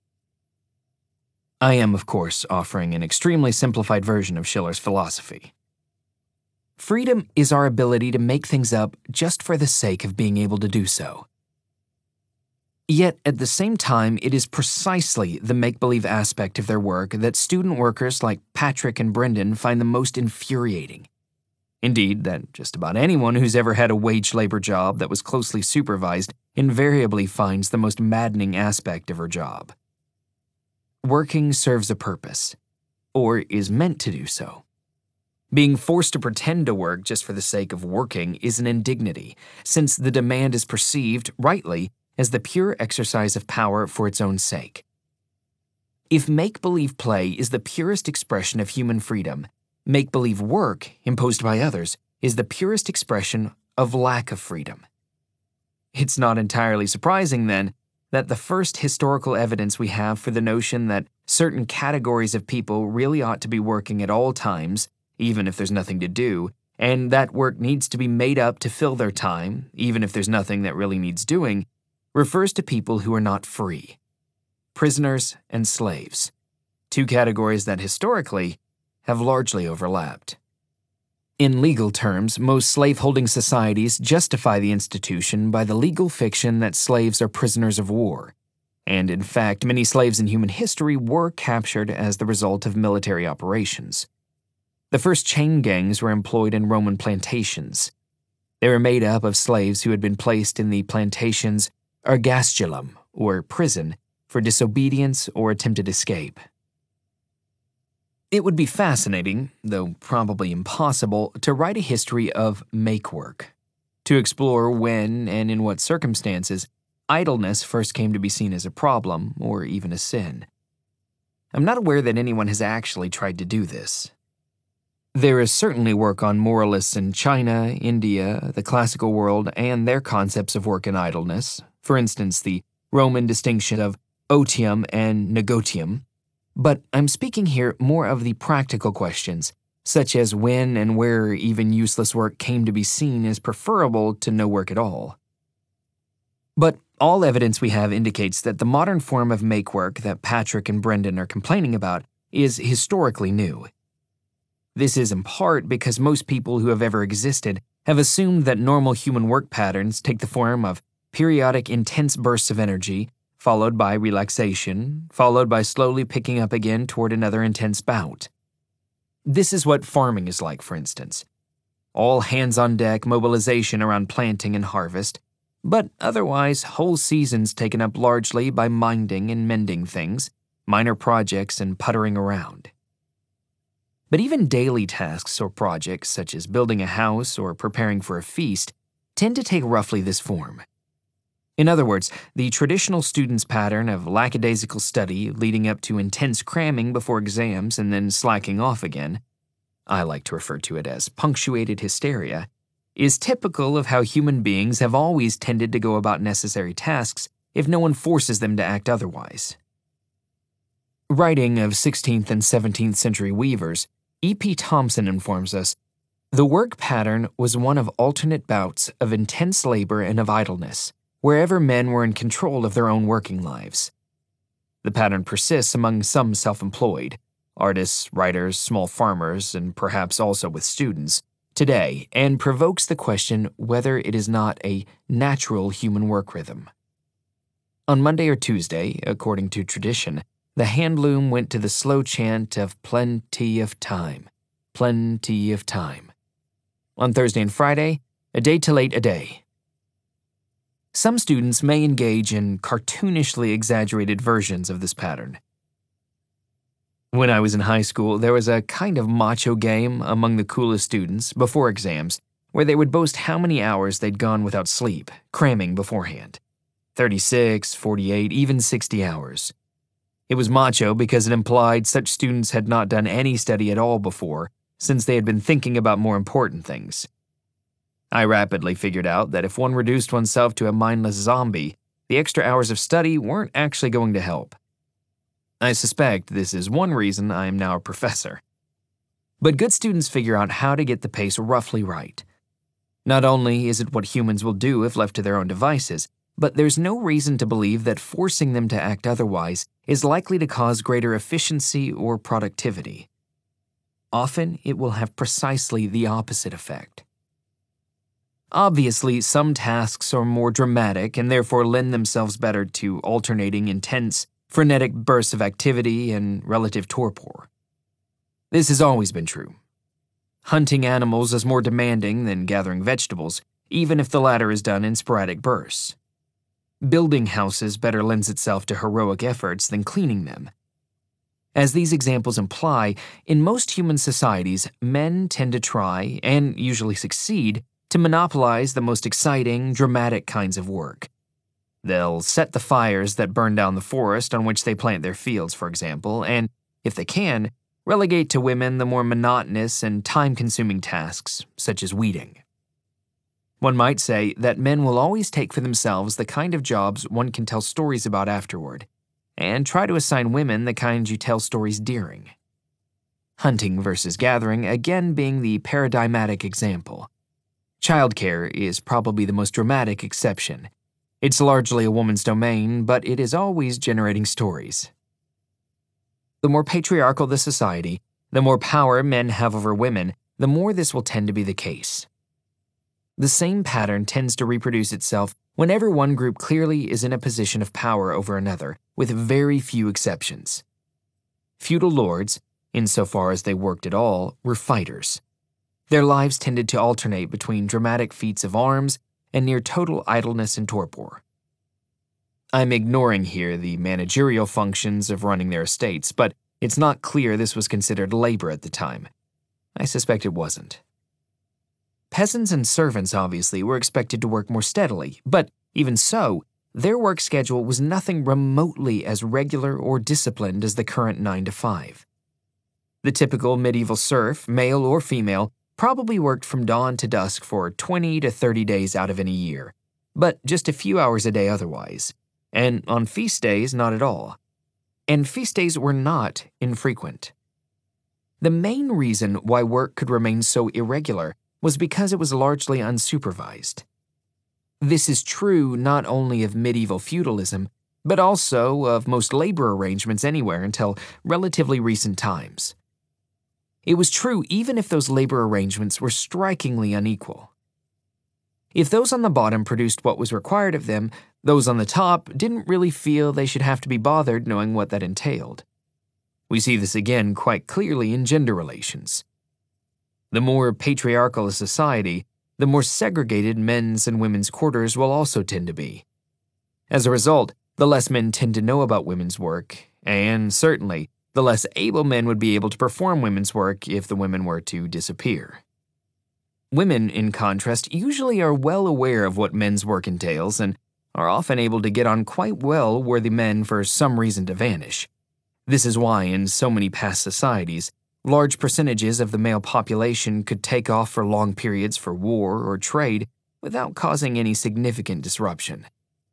I am, of course, offering an extremely simplified version of Schiller's philosophy. Freedom is our ability to make things up just for the sake of being able to do so. Yet, at the same time, it is precisely the make-believe aspect of their work that student workers like Patrick and Brendan find the most infuriating. Indeed, that just about anyone who's ever had a wage labor job that was closely supervised invariably finds the most maddening aspect of her job. Working serves a purpose, or is meant to do so. Being forced to pretend to work just for the sake of working is an indignity, since the demand is perceived, rightly, as the pure exercise of power for its own sake. If make-believe play is the purest expression of human freedom, make-believe work, imposed by others, is the purest expression of lack of freedom. It's not entirely surprising, then, that the first historical evidence we have for the notion that certain categories of people really ought to be working at all times, even if there's nothing to do, and that work needs to be made up to fill their time, even if there's nothing that really needs doing, refers to people who are not free. Prisoners and slaves, two categories that historically have largely overlapped. In legal terms, most slave-holding societies justify the institution by the legal fiction that slaves are prisoners of war, and in fact, many slaves in human history were captured as the result of military operations. The first chain gangs were employed in Roman plantations. They were made up of slaves who had been placed in the plantation's ergastulum, or prison, for disobedience or attempted escape. It would be fascinating, though probably impossible, to write a history of make-work, to explore when and in what circumstances idleness first came to be seen as a problem or even a sin. I'm not aware that anyone has actually tried to do this. There is certainly work on moralists in China, India, the classical world, and their concepts of work and idleness, for instance, the Roman distinction of otium and negotium. But I'm speaking here more of the practical questions, such as when and where even useless work came to be seen as preferable to no work at all. But all evidence we have indicates that the modern form of make-work that Patrick and Brendan are complaining about is historically new. This is in part because most people who have ever existed have assumed that normal human work patterns take the form of periodic intense bursts of energy, followed by relaxation, followed by slowly picking up again toward another intense bout. This is what farming is like, for instance. All hands-on-deck mobilization around planting and harvest, but otherwise whole seasons taken up largely by minding and mending things, minor projects and puttering around. But even daily tasks or projects, such as building a house or preparing for a feast, tend to take roughly this form. In other words, the traditional student's pattern of lackadaisical study leading up to intense cramming before exams and then slacking off again, I like to refer to it as punctuated hysteria, is typical of how human beings have always tended to go about necessary tasks if no one forces them to act otherwise. Writing of sixteenth and seventeenth century weavers, E P Thompson informs us, the work pattern was one of alternate bouts of intense labor and of idleness, wherever men were in control of their own working lives. The pattern persists among some self-employed, artists, writers, small farmers, and perhaps also with students, today, and provokes the question whether it is not a natural human work rhythm. On Monday or Tuesday, according to tradition, the handloom went to the slow chant of plenty of time, plenty of time. On Thursday and Friday, a day till late a day. Some students may engage in cartoonishly exaggerated versions of this pattern. When I was in high school, there was a kind of macho game among the coolest students before exams where they would boast how many hours they'd gone without sleep, cramming beforehand. thirty-six, forty-eight, even sixty hours. It was macho because it implied such students had not done any study at all before, since they had been thinking about more important things. I rapidly figured out that if one reduced oneself to a mindless zombie, the extra hours of study weren't actually going to help. I suspect this is one reason I am now a professor. But good students figure out how to get the pace roughly right. Not only is it what humans will do if left to their own devices, but there's no reason to believe that forcing them to act otherwise is likely to cause greater efficiency or productivity. Often, it will have precisely the opposite effect. Obviously, some tasks are more dramatic and therefore lend themselves better to alternating intense, frenetic bursts of activity and relative torpor. This has always been true. Hunting animals is more demanding than gathering vegetables, even if the latter is done in sporadic bursts. Building houses better lends itself to heroic efforts than cleaning them. As these examples imply, in most human societies, men tend to try, and usually succeed, to monopolize the most exciting, dramatic kinds of work. They'll set the fires that burn down the forest on which they plant their fields, for example, and, if they can, relegate to women the more monotonous and time-consuming tasks, such as weeding. One might say that men will always take for themselves the kind of jobs one can tell stories about afterward, and try to assign women the kind you tell stories during. Hunting versus gathering again being the paradigmatic example. Childcare is probably the most dramatic exception. It's largely a woman's domain, but it is always generating stories. The more patriarchal the society, the more power men have over women, the more this will tend to be the case. The same pattern tends to reproduce itself whenever one group clearly is in a position of power over another, with very few exceptions. Feudal lords, insofar as they worked at all, were fighters. Their lives tended to alternate between dramatic feats of arms and near total idleness and torpor. I'm ignoring here the managerial functions of running their estates, but it's not clear this was considered labor at the time. I suspect it wasn't. Peasants and servants, obviously, were expected to work more steadily, but even so, their work schedule was nothing remotely as regular or disciplined as the current nine to five. The typical medieval serf, male or female, probably worked from dawn to dusk for twenty to thirty days out of any year, but just a few hours a day otherwise, and on feast days not at all. And feast days were not infrequent. The main reason why work could remain so irregular was because it was largely unsupervised. This is true not only of medieval feudalism, but also of most labor arrangements anywhere until relatively recent times. It was true even if those labor arrangements were strikingly unequal. If those on the bottom produced what was required of them, those on the top didn't really feel they should have to be bothered knowing what that entailed. We see this again quite clearly in gender relations. The more patriarchal a society, the more segregated men's and women's quarters will also tend to be. As a result, the less men tend to know about women's work, and certainly, the less able men would be able to perform women's work if the women were to disappear. Women, in contrast, usually are well aware of what men's work entails and are often able to get on quite well where the men for some reason to vanish. This is why, in so many past societies, large percentages of the male population could take off for long periods for war or trade without causing any significant disruption.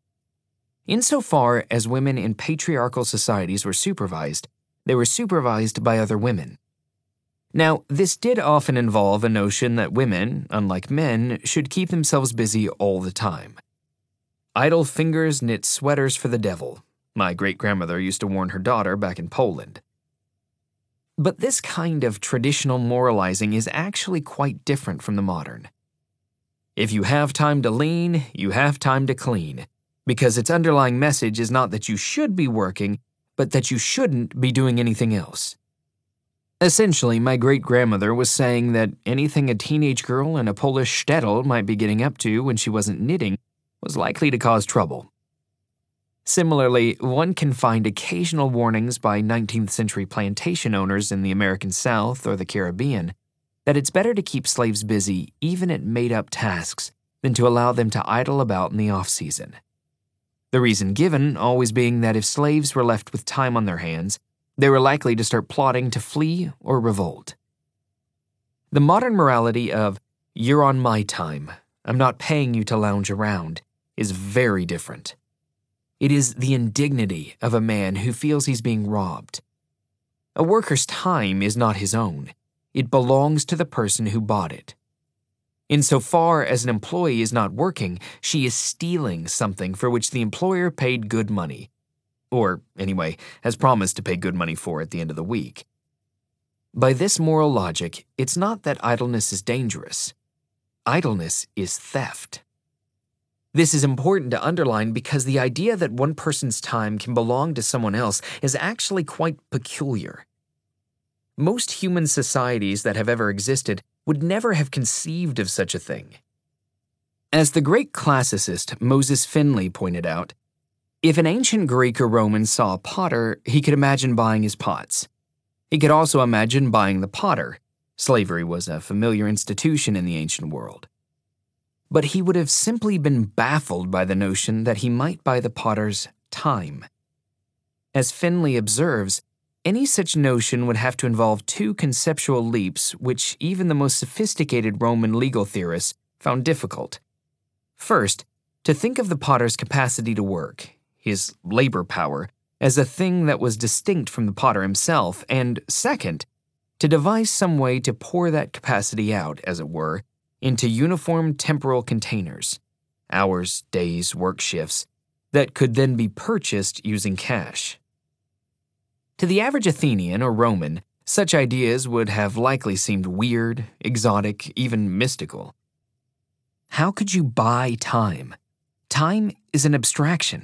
Insofar as women in patriarchal societies were supervised, they were supervised by other women. Now, this did often involve a notion that women, unlike men, should keep themselves busy all the time. Idle fingers knit sweaters for the devil, my great-grandmother used to warn her daughter back in Poland. But this kind of traditional moralizing is actually quite different from the modern. If you have time to lean, you have time to clean, because its underlying message is not that you should be working, but that you shouldn't be doing anything else. Essentially, my great-grandmother was saying that anything a teenage girl in a Polish shtetl might be getting up to when she wasn't knitting was likely to cause trouble. Similarly, one can find occasional warnings by nineteenth century plantation owners in the American South or the Caribbean that it's better to keep slaves busy even at made-up tasks than to allow them to idle about in the off-season. The reason given always being that if slaves were left with time on their hands, they were likely to start plotting to flee or revolt. The modern morality of, "You're on my time, I'm not paying you to lounge around," is very different. It is the indignity of a man who feels he's being robbed. A worker's time is not his own. It belongs to the person who bought it. Insofar as an employee is not working, she is stealing something for which the employer paid good money. Or, anyway, has promised to pay good money for at the end of the week. By this moral logic, it's not that idleness is dangerous. Idleness is theft. This is important to underline because the idea that one person's time can belong to someone else is actually quite peculiar. Most human societies that have ever existed would never have conceived of such a thing. As the great classicist Moses Finley pointed out, if an ancient Greek or Roman saw a potter, he could imagine buying his pots. He could also imagine buying the potter. Slavery was a familiar institution in the ancient world. But he would have simply been baffled by the notion that he might buy the potter's time. As Finley observes, any such notion would have to involve two conceptual leaps which even the most sophisticated Roman legal theorists found difficult. First, to think of the potter's capacity to work, his labor power, as a thing that was distinct from the potter himself, and second, to devise some way to pour that capacity out, as it were, into uniform temporal containers, hours, days, work shifts, that could then be purchased using cash. To the average Athenian or Roman, such ideas would have likely seemed weird, exotic, even mystical. How could you buy time? Time is an abstraction.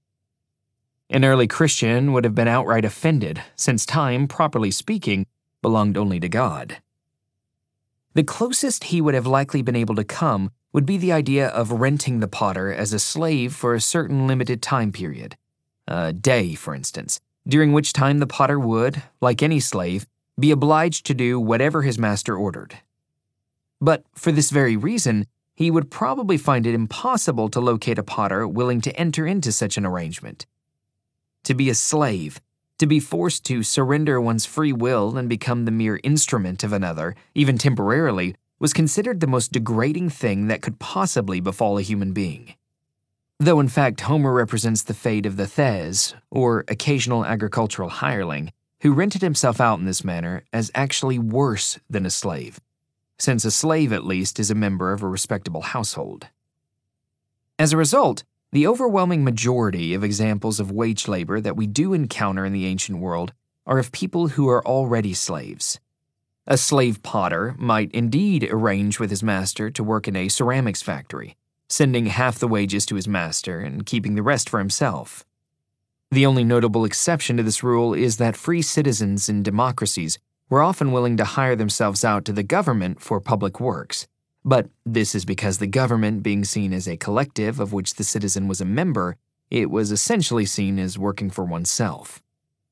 An early Christian would have been outright offended, since time, properly speaking, belonged only to God. The closest he would have likely been able to come would be the idea of renting the potter as a slave for a certain limited time period, a day, for instance, during which time the potter would, like any slave, be obliged to do whatever his master ordered. But for this very reason, he would probably find it impossible to locate a potter willing to enter into such an arrangement. To be a slave, to be forced to surrender one's free will and become the mere instrument of another, even temporarily, was considered the most degrading thing that could possibly befall a human being. Though in fact Homer represents the fate of the Thes, or occasional agricultural hireling, who rented himself out in this manner as actually worse than a slave, since a slave at least is a member of a respectable household. As a result, the overwhelming majority of examples of wage labor that we do encounter in the ancient world are of people who are already slaves. A slave potter might indeed arrange with his master to work in a ceramics factory, sending half the wages to his master and keeping the rest for himself. The only notable exception to this rule is that free citizens in democracies were often willing to hire themselves out to the government for public works, but this is because the government, being seen as a collective of which the citizen was a member, it was essentially seen as working for oneself.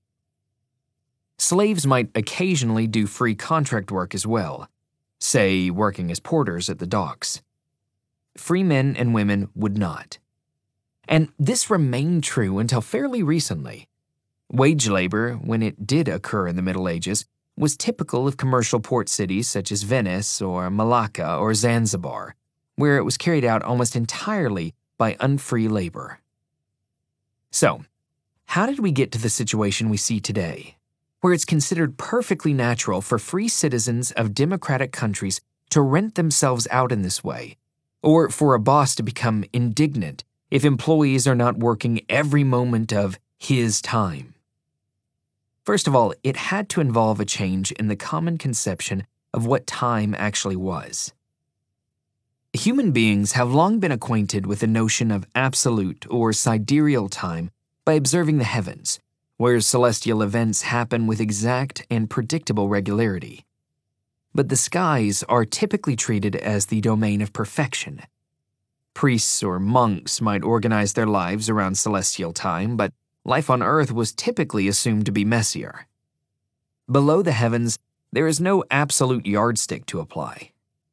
Slaves might occasionally do free contract work as well, say working as porters at the docks. Free men and women would not. And this remained true until fairly recently. Wage labor, when it did occur in the Middle Ages, was typical of commercial port cities such as Venice or Malacca or Zanzibar, where it was carried out almost entirely by unfree labor. So, how did we get to the situation we see today, where it's considered perfectly natural for free citizens of democratic countries to rent themselves out in this way, or for a boss to become indignant if employees are not working every moment of his time? First of all, it had to involve a change in the common conception of what time actually was. Human beings have long been acquainted with the notion of absolute or sidereal time by observing the heavens, where celestial events happen with exact and predictable regularity. But the skies are typically treated as the domain of perfection. Priests or monks might organize their lives around celestial time, but life on Earth was typically assumed to be messier. Below the heavens, there is no absolute yardstick to apply.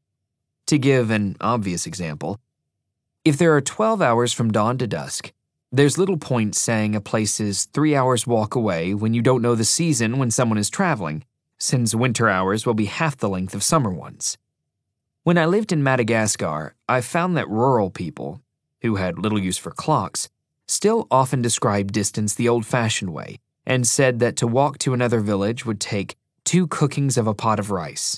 To give an obvious example, if there are twelve hours from dawn to dusk, there's little point saying a place is three hours walk away when you don't know the season when someone is traveling, since winter hours will be half the length of summer ones. When I lived in Madagascar, I found that rural people, who had little use for clocks, still often described distance the old-fashioned way and said that to walk to another village would take two cookings of a pot of rice.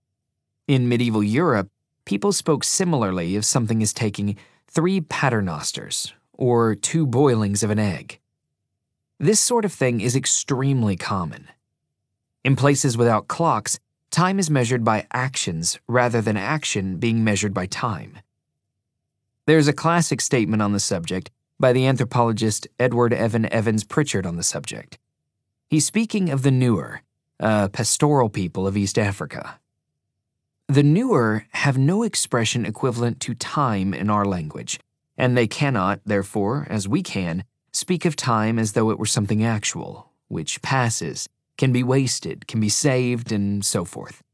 In medieval Europe, people spoke similarly of something as taking three paternosters, or two boilings of an egg. This sort of thing is extremely common. In places without clocks, time is measured by actions rather than action being measured by time. There's a classic statement on the subject by the anthropologist Edward Evan Evans Pritchard on the subject. He's speaking of the Nuer, a pastoral people of East Africa. The Nuer have no expression equivalent to time in our language, and they cannot, therefore, as we can, speak of time as though it were something actual, which passes, can be wasted, can be saved, and so forth.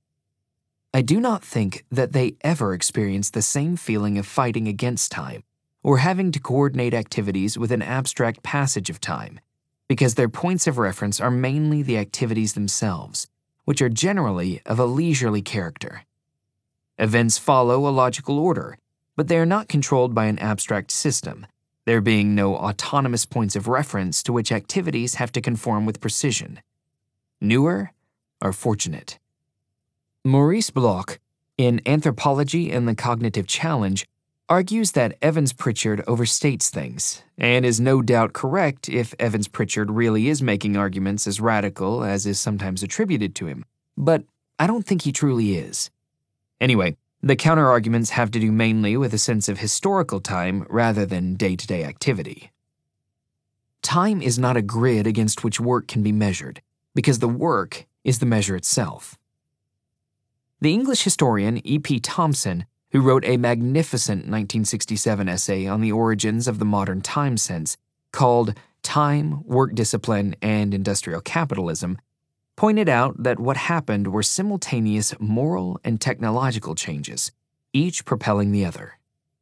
I do not think that they ever experience the same feeling of fighting against time, or having to coordinate activities with an abstract passage of time, because their points of reference are mainly the activities themselves, which are generally of a leisurely character. Events follow a logical order, but they are not controlled by an abstract system, there being no autonomous points of reference to which activities have to conform with precision. Nuer are fortunate. Maurice Bloch, in Anthropology and the Cognitive Challenge, argues that Evans Pritchard overstates things, and is no doubt correct if Evans Pritchard really is making arguments as radical as is sometimes attributed to him, but I don't think he truly is. Anyway, the counter-arguments have to do mainly with a sense of historical time rather than day-to-day activity. Time is not a grid against which work can be measured, because the work is the measure itself. The English historian E P Thompson, who wrote a magnificent nineteen sixty-seven essay on the origins of the modern time sense called Time, Work Discipline, and Industrial Capitalism, pointed out that what happened were simultaneous moral and technological changes, each propelling the other.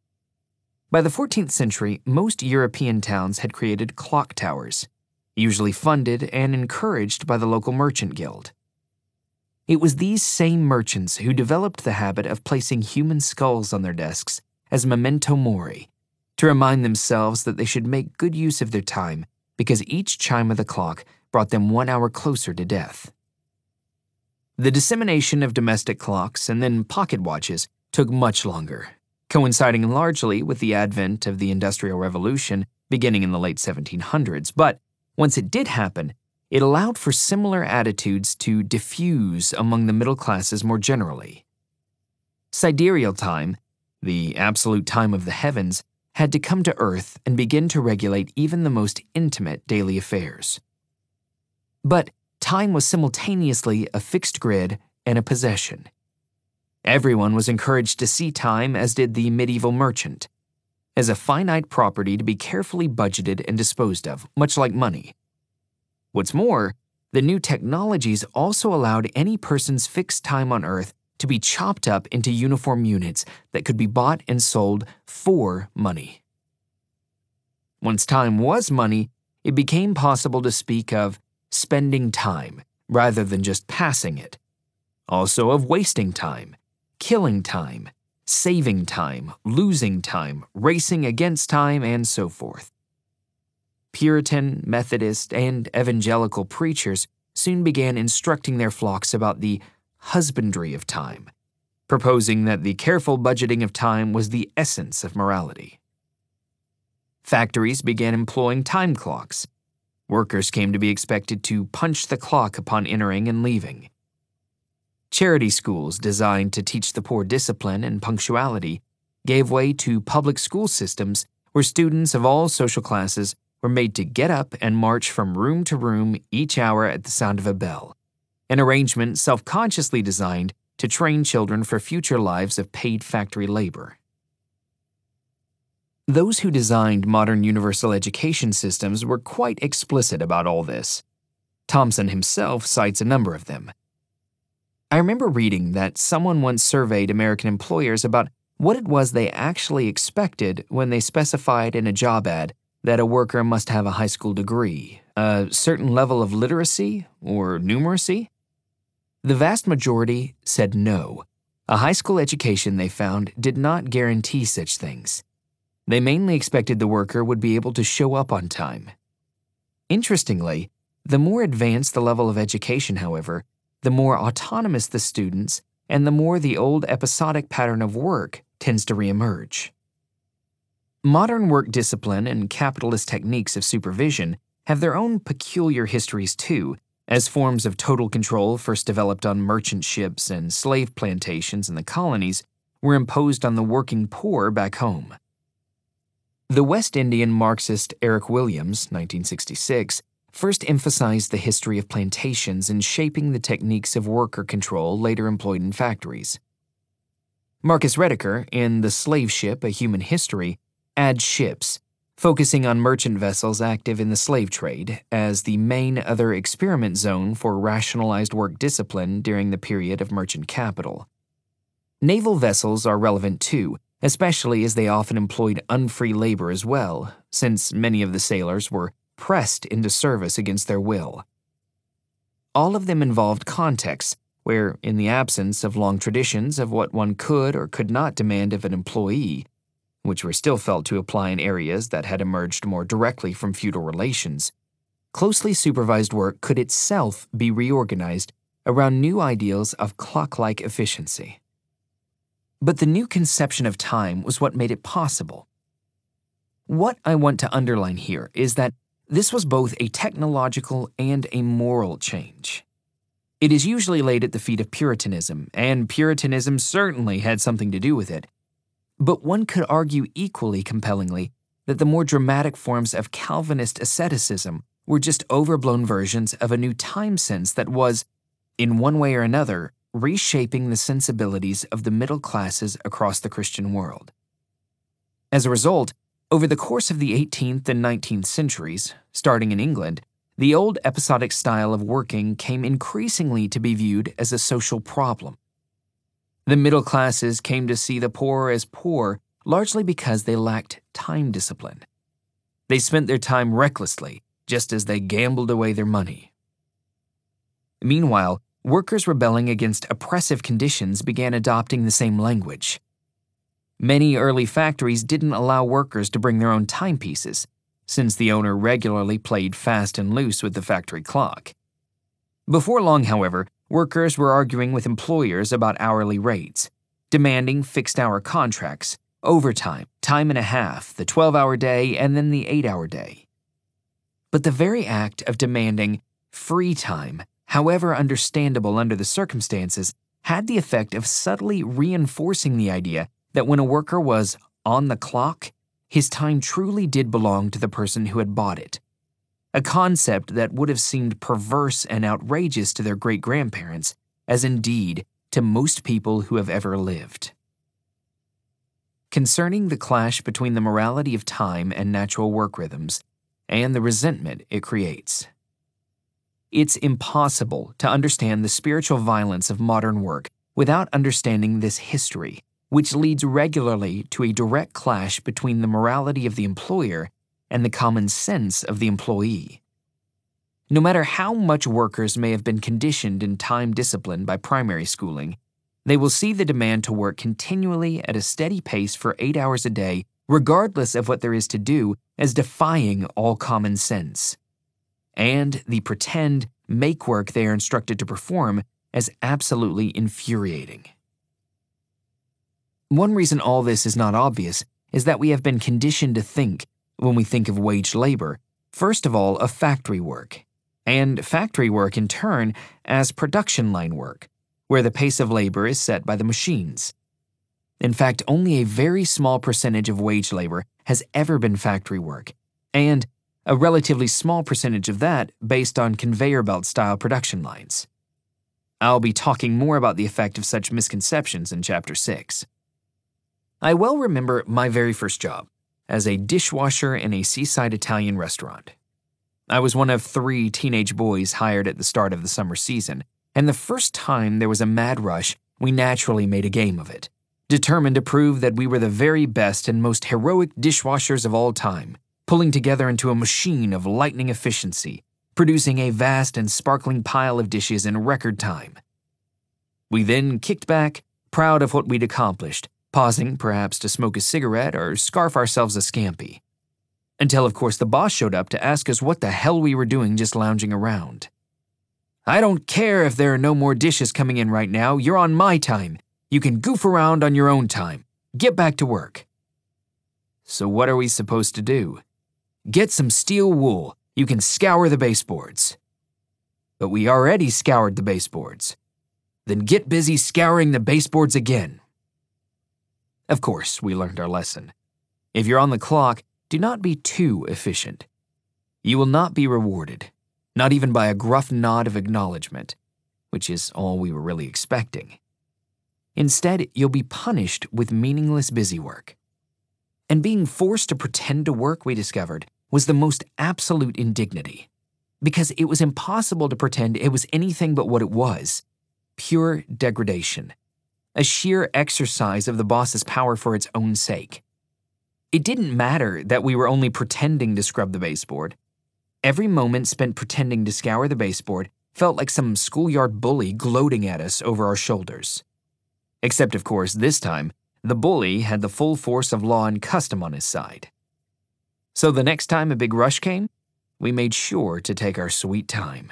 By the fourteenth century, most European towns had created clock towers, usually funded and encouraged by the local merchant guild. It was these same merchants who developed the habit of placing human skulls on their desks as memento mori, to remind themselves that they should make good use of their time because each chime of the clock brought them one hour closer to death. The dissemination of domestic clocks and then pocket watches took much longer, coinciding largely with the advent of the Industrial Revolution beginning in the late seventeen hundreds, but once it did happen, it allowed for similar attitudes to diffuse among the middle classes more generally. Sidereal time, the absolute time of the heavens, had to come to Earth and begin to regulate even the most intimate daily affairs. But time was simultaneously a fixed grid and a possession. Everyone was encouraged to see time, as did the medieval merchant, as a finite property to be carefully budgeted and disposed of, much like money. What's more, the new technologies also allowed any person's fixed time on Earth to be chopped up into uniform units that could be bought and sold for money. Once time was money, it became possible to speak of spending time rather than just passing it, also of wasting time, killing time, saving time, losing time, racing against time, and so forth. Puritan, Methodist, and evangelical preachers soon began instructing their flocks about the husbandry of time, proposing that the careful budgeting of time was the essence of morality. Factories began employing time clocks. Workers came to be expected to punch the clock upon entering and leaving. Charity schools designed to teach the poor discipline and punctuality gave way to public school systems where students of all social classes were made to get up and march from room to room each hour at the sound of a bell, an arrangement self-consciously designed to train children for future lives of paid factory labor. Those who designed modern universal education systems were quite explicit about all this. Thomson himself cites a number of them. I remember reading that someone once surveyed American employers about what it was they actually expected when they specified in a job ad that a worker must have a high school degree, a certain level of literacy or numeracy. The vast majority said no. A high school education, they found, did not guarantee such things. They mainly expected the worker would be able to show up on time. Interestingly, the more advanced the level of education, however, the more autonomous the students and the more the old episodic pattern of work tends to reemerge. Modern work discipline and capitalist techniques of supervision have their own peculiar histories too, as forms of total control first developed on merchant ships and slave plantations in the colonies were imposed on the working poor back home. The West Indian Marxist Eric Williams, nineteen sixty-six, first emphasized the history of plantations in shaping the techniques of worker control later employed in factories. Marcus Rediker, in The Slave Ship, A Human History, adds ships, focusing on merchant vessels active in the slave trade, as the main other experiment zone for rationalized work discipline during the period of merchant capital. Naval vessels are relevant too, especially as they often employed unfree labor as well, since many of the sailors were pressed into service against their will. All of them involved contexts where, in the absence of long traditions of what one could or could not demand of an employee, which were still felt to apply in areas that had emerged more directly from feudal relations, closely supervised work could itself be reorganized around new ideals of clock-like efficiency. But the new conception of time was what made it possible. What I want to underline here is that this was both a technological and a moral change. It is usually laid at the feet of Puritanism, and Puritanism certainly had something to do with it. But one could argue equally compellingly that the more dramatic forms of Calvinist asceticism were just overblown versions of a new time sense that was, in one way or another, reshaping the sensibilities of the middle classes across the Christian world. As a result, over the course of the eighteenth and nineteenth centuries, starting in England, the old episodic style of working came increasingly to be viewed as a social problem. The middle classes came to see the poor as poor largely because they lacked time discipline. They spent their time recklessly, just as they gambled away their money. Meanwhile, workers rebelling against oppressive conditions began adopting the same language. Many early factories didn't allow workers to bring their own timepieces, since the owner regularly played fast and loose with the factory clock. Before long, however, workers were arguing with employers about hourly rates, demanding fixed-hour contracts, overtime, time and a half, the twelve-hour day, and then the eight-hour day. But the very act of demanding free time, however understandable under the circumstances, had the effect of subtly reinforcing the idea that when a worker was on the clock, his time truly did belong to the person who had bought it, a concept that would have seemed perverse and outrageous to their great-grandparents, as indeed to most people who have ever lived. Concerning the clash between the morality of time and natural work rhythms, and the resentment it creates. It's impossible to understand the spiritual violence of modern work without understanding this history, which leads regularly to a direct clash between the morality of the employer and the common sense of the employee. No matter how much workers may have been conditioned in time discipline by primary schooling, they will see the demand to work continually at a steady pace for eight hours a day, regardless of what there is to do, as defying all common sense, and the pretend make work they are instructed to perform as absolutely infuriating. One reason all this is not obvious is that we have been conditioned to think When we think of wage labor, first of all, of factory work, and factory work in turn as production line work, where the pace of labor is set by the machines. In fact, only a very small percentage of wage labor has ever been factory work, and a relatively small percentage of that based on conveyor belt style production lines. I'll be talking more about the effect of such misconceptions in Chapter six. I well remember my very first job as a dishwasher in a seaside Italian restaurant. I was one of three teenage boys hired at the start of the summer season, and the first time there was a mad rush, we naturally made a game of it, determined to prove that we were the very best and most heroic dishwashers of all time, pulling together into a machine of lightning efficiency, producing a vast and sparkling pile of dishes in record time. We then kicked back, proud of what we'd accomplished, pausing perhaps to smoke a cigarette or scarf ourselves a scampi. Until, of course, the boss showed up to ask us what the hell we were doing just lounging around. "I don't care if there are no more dishes coming in right now, you're on my time. You can goof around on your own time. Get back to work." So what are we supposed to do? Get some steel wool. You can scour the baseboards. But we already scoured the baseboards. Then get busy scouring the baseboards again. Of course, we learned our lesson. If you're on the clock, do not be too efficient. You will not be rewarded, not even by a gruff nod of acknowledgement, which is all we were really expecting. Instead, you'll be punished with meaningless busy work. And being forced to pretend to work, we discovered, was the most absolute indignity, because it was impossible to pretend it was anything but what it was: pure degradation, a sheer exercise of the boss's power for its own sake. It didn't matter that we were only pretending to scrub the baseboard. Every moment spent pretending to scour the baseboard felt like some schoolyard bully gloating at us over our shoulders. Except, of course, this time, the bully had the full force of law and custom on his side. So the next time a big rush came, we made sure to take our sweet time.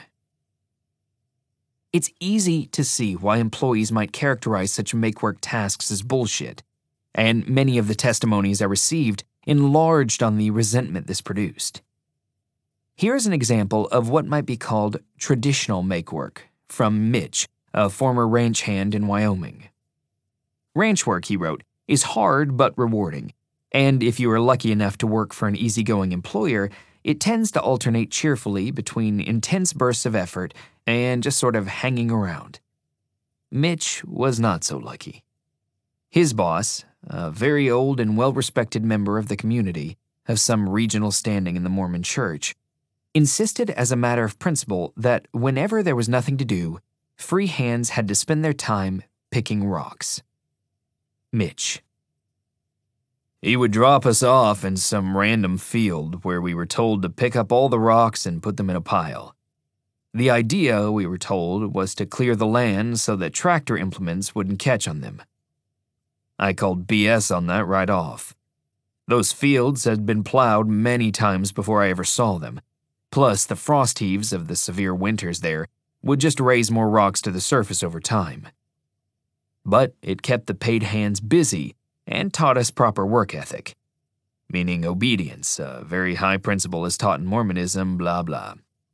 It's easy to see why employees might characterize such make-work tasks as bullshit, and many of the testimonies I received enlarged on the resentment this produced. Here's an example of what might be called traditional make-work from Mitch, a former ranch hand in Wyoming. Ranch work, he wrote, is hard but rewarding, and if you are lucky enough to work for an easygoing employer, it tends to alternate cheerfully between intense bursts of effort and just sort of hanging around. Mitch was not so lucky. His boss, a very old and well-respected member of the community, of some regional standing in the Mormon Church, insisted as a matter of principle that whenever there was nothing to do, free hands had to spend their time picking rocks. Mitch. He would drop us off in some random field where we were told to pick up all the rocks and put them in a pile. The idea, we were told, was to clear the land so that tractor implements wouldn't catch on them. I called B S on that right off. Those fields had been plowed many times before I ever saw them, plus the frost heaves of the severe winters there would just raise more rocks to the surface over time. But it kept the paid hands busy and taught us proper work ethic, meaning obedience, a very high principle as taught in Mormonism, blah blah.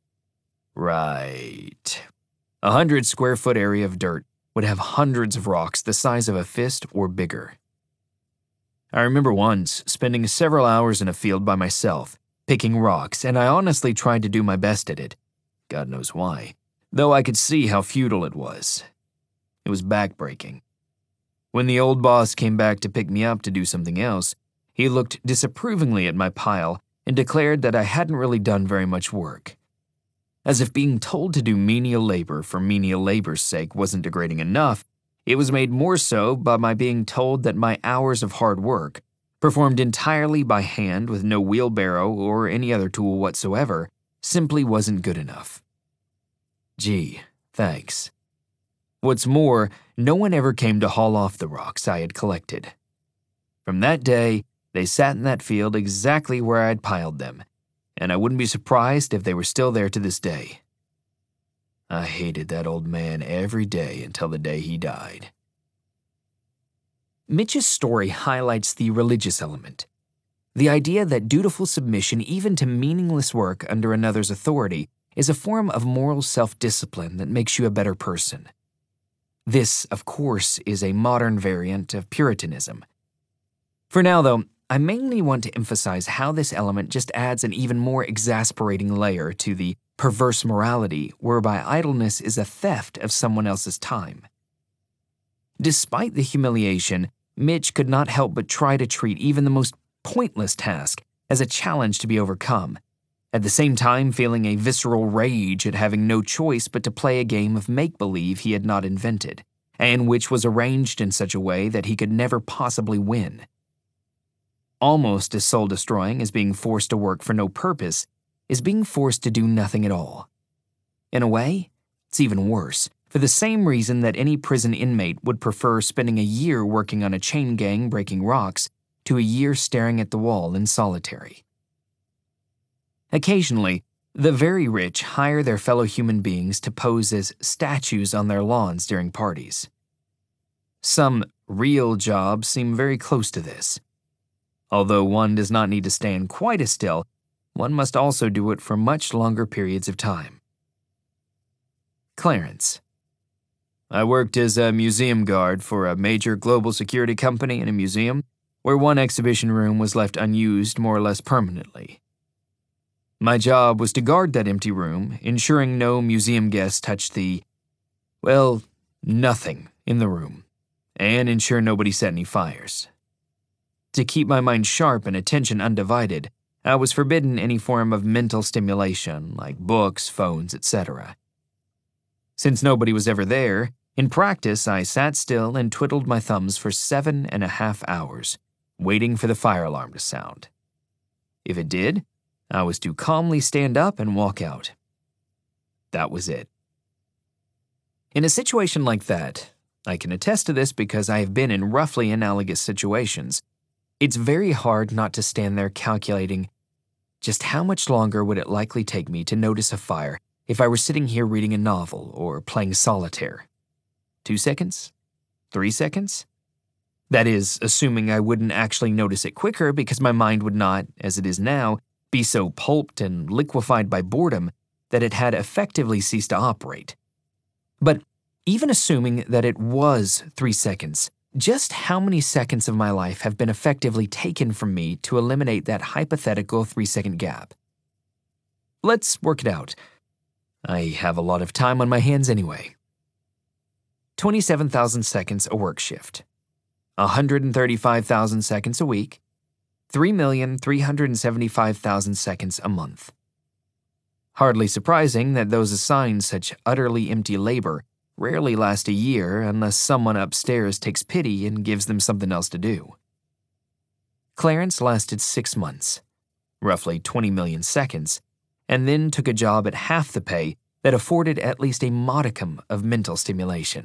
Right. A hundred square foot area of dirt would have hundreds of rocks the size of a fist or bigger. I remember once spending several hours in a field by myself, picking rocks, and I honestly tried to do my best at it. God knows why, though I could see how futile it was. It was backbreaking. When the old boss came back to pick me up to do something else, he looked disapprovingly at my pile and declared that I hadn't really done very much work. As if being told to do menial labor for menial labor's sake wasn't degrading enough, it was made more so by my being told that my hours of hard work, performed entirely by hand with no wheelbarrow or any other tool whatsoever, simply wasn't good enough. Gee, thanks. What's more, no one ever came to haul off the rocks I had collected. From that day, they sat in that field exactly where I'd piled them, and I wouldn't be surprised if they were still there to this day. I hated that old man every day until the day he died. Mitch's story highlights the religious element. The idea that dutiful submission even to meaningless work under another's authority is a form of moral self-discipline that makes you a better person. This, of course, is a modern variant of Puritanism. For now, though, I mainly want to emphasize how this element just adds an even more exasperating layer to the perverse morality whereby idleness is a theft of someone else's time. Despite the humiliation, Mitch could not help but try to treat even the most pointless task as a challenge to be overcome, at the same time feeling a visceral rage at having no choice but to play a game of make-believe he had not invented, and which was arranged in such a way that he could never possibly win. Almost as soul-destroying as being forced to work for no purpose is being forced to do nothing at all. In a way, it's even worse, for the same reason that any prison inmate would prefer spending a year working on a chain gang breaking rocks to a year staring at the wall in solitary. Occasionally, the very rich hire their fellow human beings to pose as statues on their lawns during parties. Some real jobs seem very close to this. Although one does not need to stand quite as still, one must also do it for much longer periods of time. Clarence. I worked as a museum guard for a major global security company in a museum where one exhibition room was left unused more or less permanently. My job was to guard that empty room, ensuring no museum guests touched the, well, nothing in the room, and ensure nobody set any fires. To keep my mind sharp and attention undivided, I was forbidden any form of mental stimulation, like books, phones, et cetera. Since nobody was ever there, in practice I sat still and twiddled my thumbs for seven and a half hours, waiting for the fire alarm to sound. If it did, I was to calmly stand up and walk out. That was it. In a situation like that, I can attest to this because I have been in roughly analogous situations. It's very hard not to stand there calculating just how much longer would it likely take me to notice a fire if I were sitting here reading a novel or playing solitaire. Two seconds? Three seconds? That is, assuming I wouldn't actually notice it quicker because my mind would not, as it is now, be so pulped and liquefied by boredom that it had effectively ceased to operate. But even assuming that it was three seconds, just how many seconds of my life have been effectively taken from me to eliminate that hypothetical three-second gap? Let's work it out. I have a lot of time on my hands anyway. twenty-seven thousand seconds a work shift. one hundred thirty-five thousand seconds a week. three million three hundred seventy-five thousand seconds a month. Hardly surprising that those assigned such utterly empty labor rarely last a year unless someone upstairs takes pity and gives them something else to do. Clarence lasted six months, roughly twenty million seconds, and then took a job at half the pay that afforded at least a modicum of mental stimulation.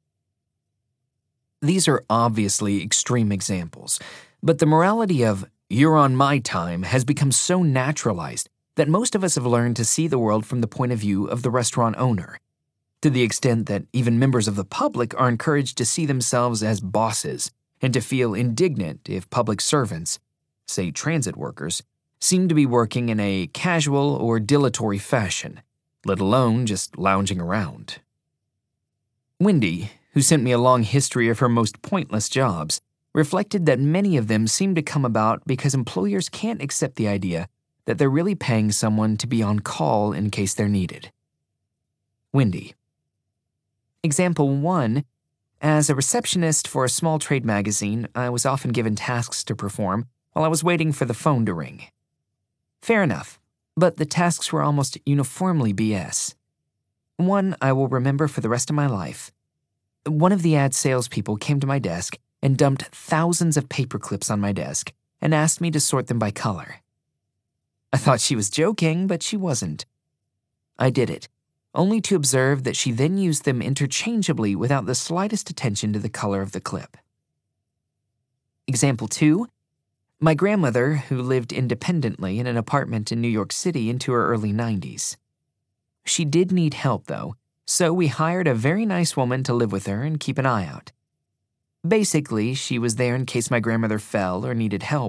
These are obviously extreme examples, but the morality of "you're on my time" has become so naturalized that most of us have learned to see the world from the point of view of the restaurant owner, to the extent that even members of the public are encouraged to see themselves as bosses and to feel indignant if public servants, say transit workers, seem to be working in a casual or dilatory fashion, let alone just lounging around. Wendy, who sent me a long history of her most pointless jobs, reflected that many of them seem to come about because employers can't accept the idea that they're really paying someone to be on call in case they're needed. Wendy. Example one. As a receptionist for a small trade magazine, I was often given tasks to perform while I was waiting for the phone to ring. Fair enough, but the tasks were almost uniformly B S. One I will remember for the rest of my life. One of the ad salespeople came to my desk and dumped thousands of paper clips on my desk and asked me to sort them by color. I thought she was joking, but she wasn't. I did it, only to observe that she then used them interchangeably without the slightest attention to the color of the clip. Example two. My grandmother, who lived independently in an apartment in New York City into her early nineties. She did need help, though, so we hired a very nice woman to live with her and keep an eye out. Basically, she was there in case my grandmother fell or needed help,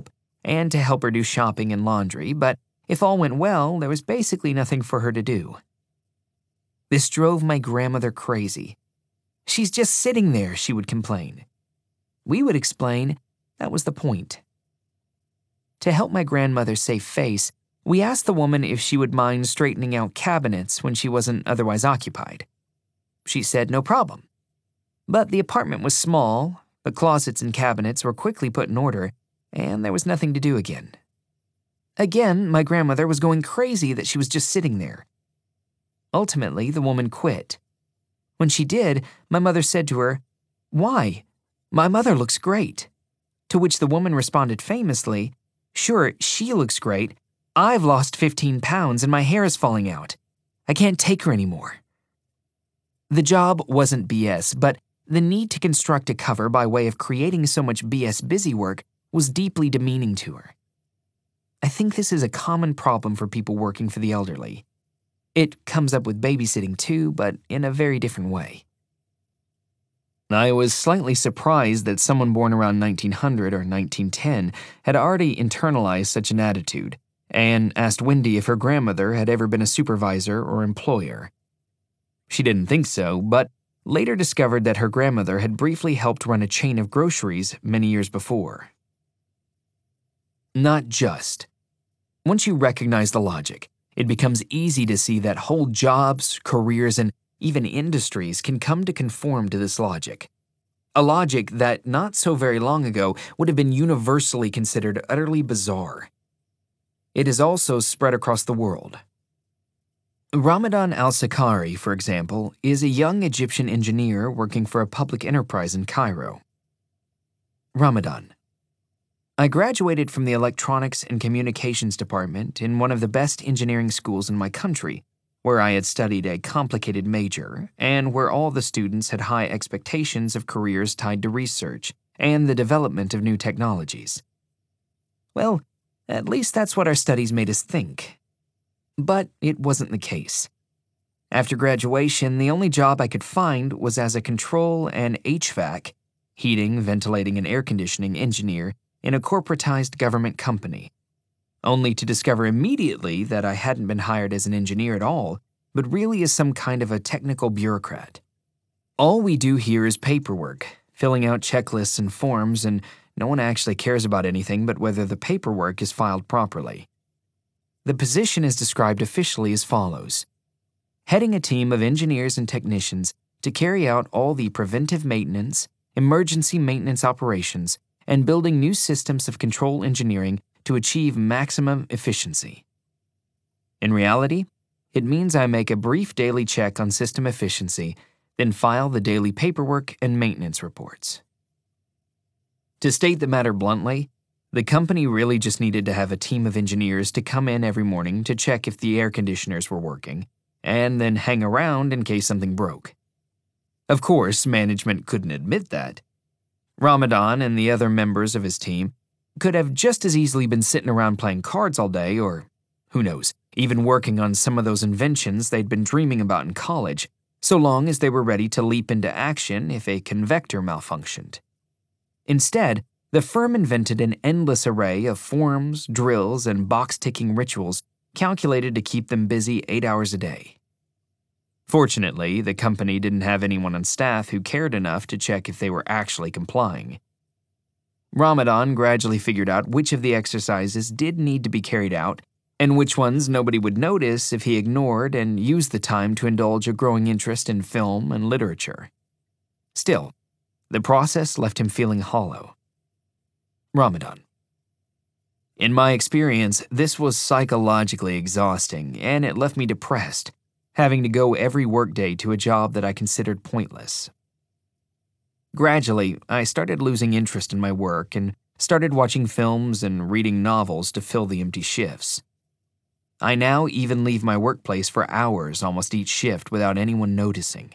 and to help her do shopping and laundry, but if all went well, there was basically nothing for her to do. This drove my grandmother crazy. "She's just sitting there," she would complain. We would explain that was the point. To help my grandmother save face, we asked the woman if she would mind straightening out cabinets when she wasn't otherwise occupied. She said no problem. But the apartment was small, the closets and cabinets were quickly put in order, and there was nothing to do again. Again, my grandmother was going crazy that she was just sitting there. Ultimately, the woman quit. When she did, my mother said to her, "Why? My mother looks great." To which the woman responded famously, "Sure, she looks great. I've lost fifteen pounds and my hair is falling out. I can't take her anymore." The job wasn't B S, but the need to construct a cover by way of creating so much B S busy work was deeply demeaning to her. I think this is a common problem for people working for the elderly. It comes up with babysitting too, but in a very different way. I was slightly surprised that someone born around nineteen hundred or nineteen ten had already internalized such an attitude, and asked Wendy if her grandmother had ever been a supervisor or employer. She didn't think so, but later discovered that her grandmother had briefly helped run a chain of groceries many years before. Not just. Once you recognize the logic, it becomes easy to see that whole jobs, careers, and even industries can come to conform to this logic. A logic that not so very long ago would have been universally considered utterly bizarre. It is also spread across the world. Ramadan al-Sakari, for example, is a young Egyptian engineer working for a public enterprise in Cairo. Ramadan: I graduated from the Electronics and Communications Department in one of the best engineering schools in my country, where I had studied a complicated major and where all the students had high expectations of careers tied to research and the development of new technologies. Well, at least that's what our studies made us think. But it wasn't the case. After graduation, the only job I could find was as a control and H V A C, heating, ventilating, and air conditioning engineer in a corporatized government company, only to discover immediately that I hadn't been hired as an engineer at all, but really as some kind of a technical bureaucrat. All we do here is paperwork, filling out checklists and forms, and no one actually cares about anything but whether the paperwork is filed properly. The position is described officially as follows: heading a team of engineers and technicians to carry out all the preventive maintenance, emergency maintenance operations, and building new systems of control engineering to achieve maximum efficiency. In reality, it means I make a brief daily check on system efficiency, then file the daily paperwork and maintenance reports. To state the matter bluntly, the company really just needed to have a team of engineers to come in every morning to check if the air conditioners were working, and then hang around in case something broke. Of course, management couldn't admit that. Ramadan and the other members of his team could have just as easily been sitting around playing cards all day, or, who knows, even working on some of those inventions they'd been dreaming about in college, so long as they were ready to leap into action if a convector malfunctioned. Instead, the firm invented an endless array of forms, drills, and box-ticking rituals calculated to keep them busy eight hours a day. Fortunately, the company didn't have anyone on staff who cared enough to check if they were actually complying. Ramadan gradually figured out which of the exercises did need to be carried out and which ones nobody would notice if he ignored and used the time to indulge a growing interest in film and literature. Still, the process left him feeling hollow. Ramadan: in my experience, this was psychologically exhausting, and it left me depressed, having to go every workday to a job that I considered pointless. Gradually, I started losing interest in my work and started watching films and reading novels to fill the empty shifts. I now even leave my workplace for hours almost each shift without anyone noticing.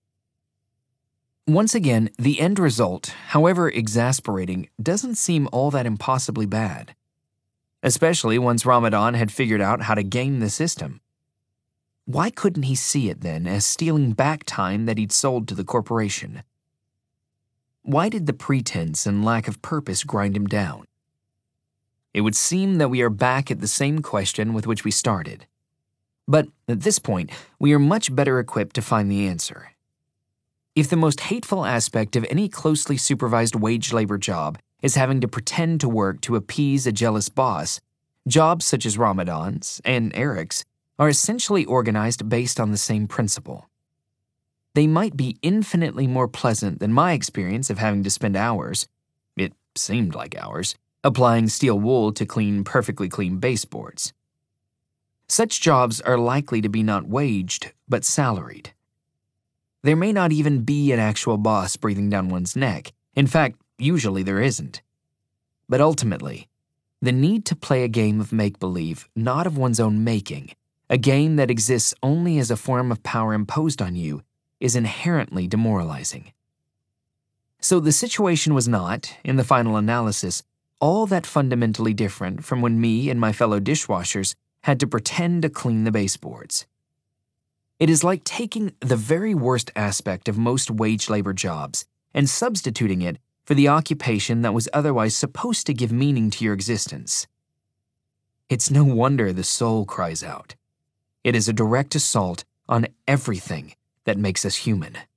Once again, the end result, however exasperating, doesn't seem all that impossibly bad, especially once Ramadan had figured out how to game the system. Why couldn't he see it then as stealing back time that he'd sold to the corporation? Why did the pretense and lack of purpose grind him down? it would seem that we are back at the same question with which we started. But at this point, we are much better equipped to find the answer. If the most hateful aspect of any closely supervised wage labor job is having to pretend to work to appease a jealous boss, jobs such as Ramadan's and Eric's are essentially organized based on the same principle. They might be infinitely more pleasant than my experience of having to spend hours, it seemed like hours, applying steel wool to clean perfectly clean baseboards. Such jobs are likely to be not waged, but salaried. There may not even be an actual boss breathing down one's neck. In fact, usually there isn't. But ultimately, the need to play a game of make-believe, not of one's own making, a game that exists only as a form of power imposed on you, is inherently demoralizing. So the situation was not, in the final analysis, all that fundamentally different from when me and my fellow dishwashers had to pretend to clean the baseboards. It is like taking the very worst aspect of most wage labor jobs and substituting it for the occupation that was otherwise supposed to give meaning to your existence. It's no wonder the soul cries out. It is a direct assault on everything that makes us human.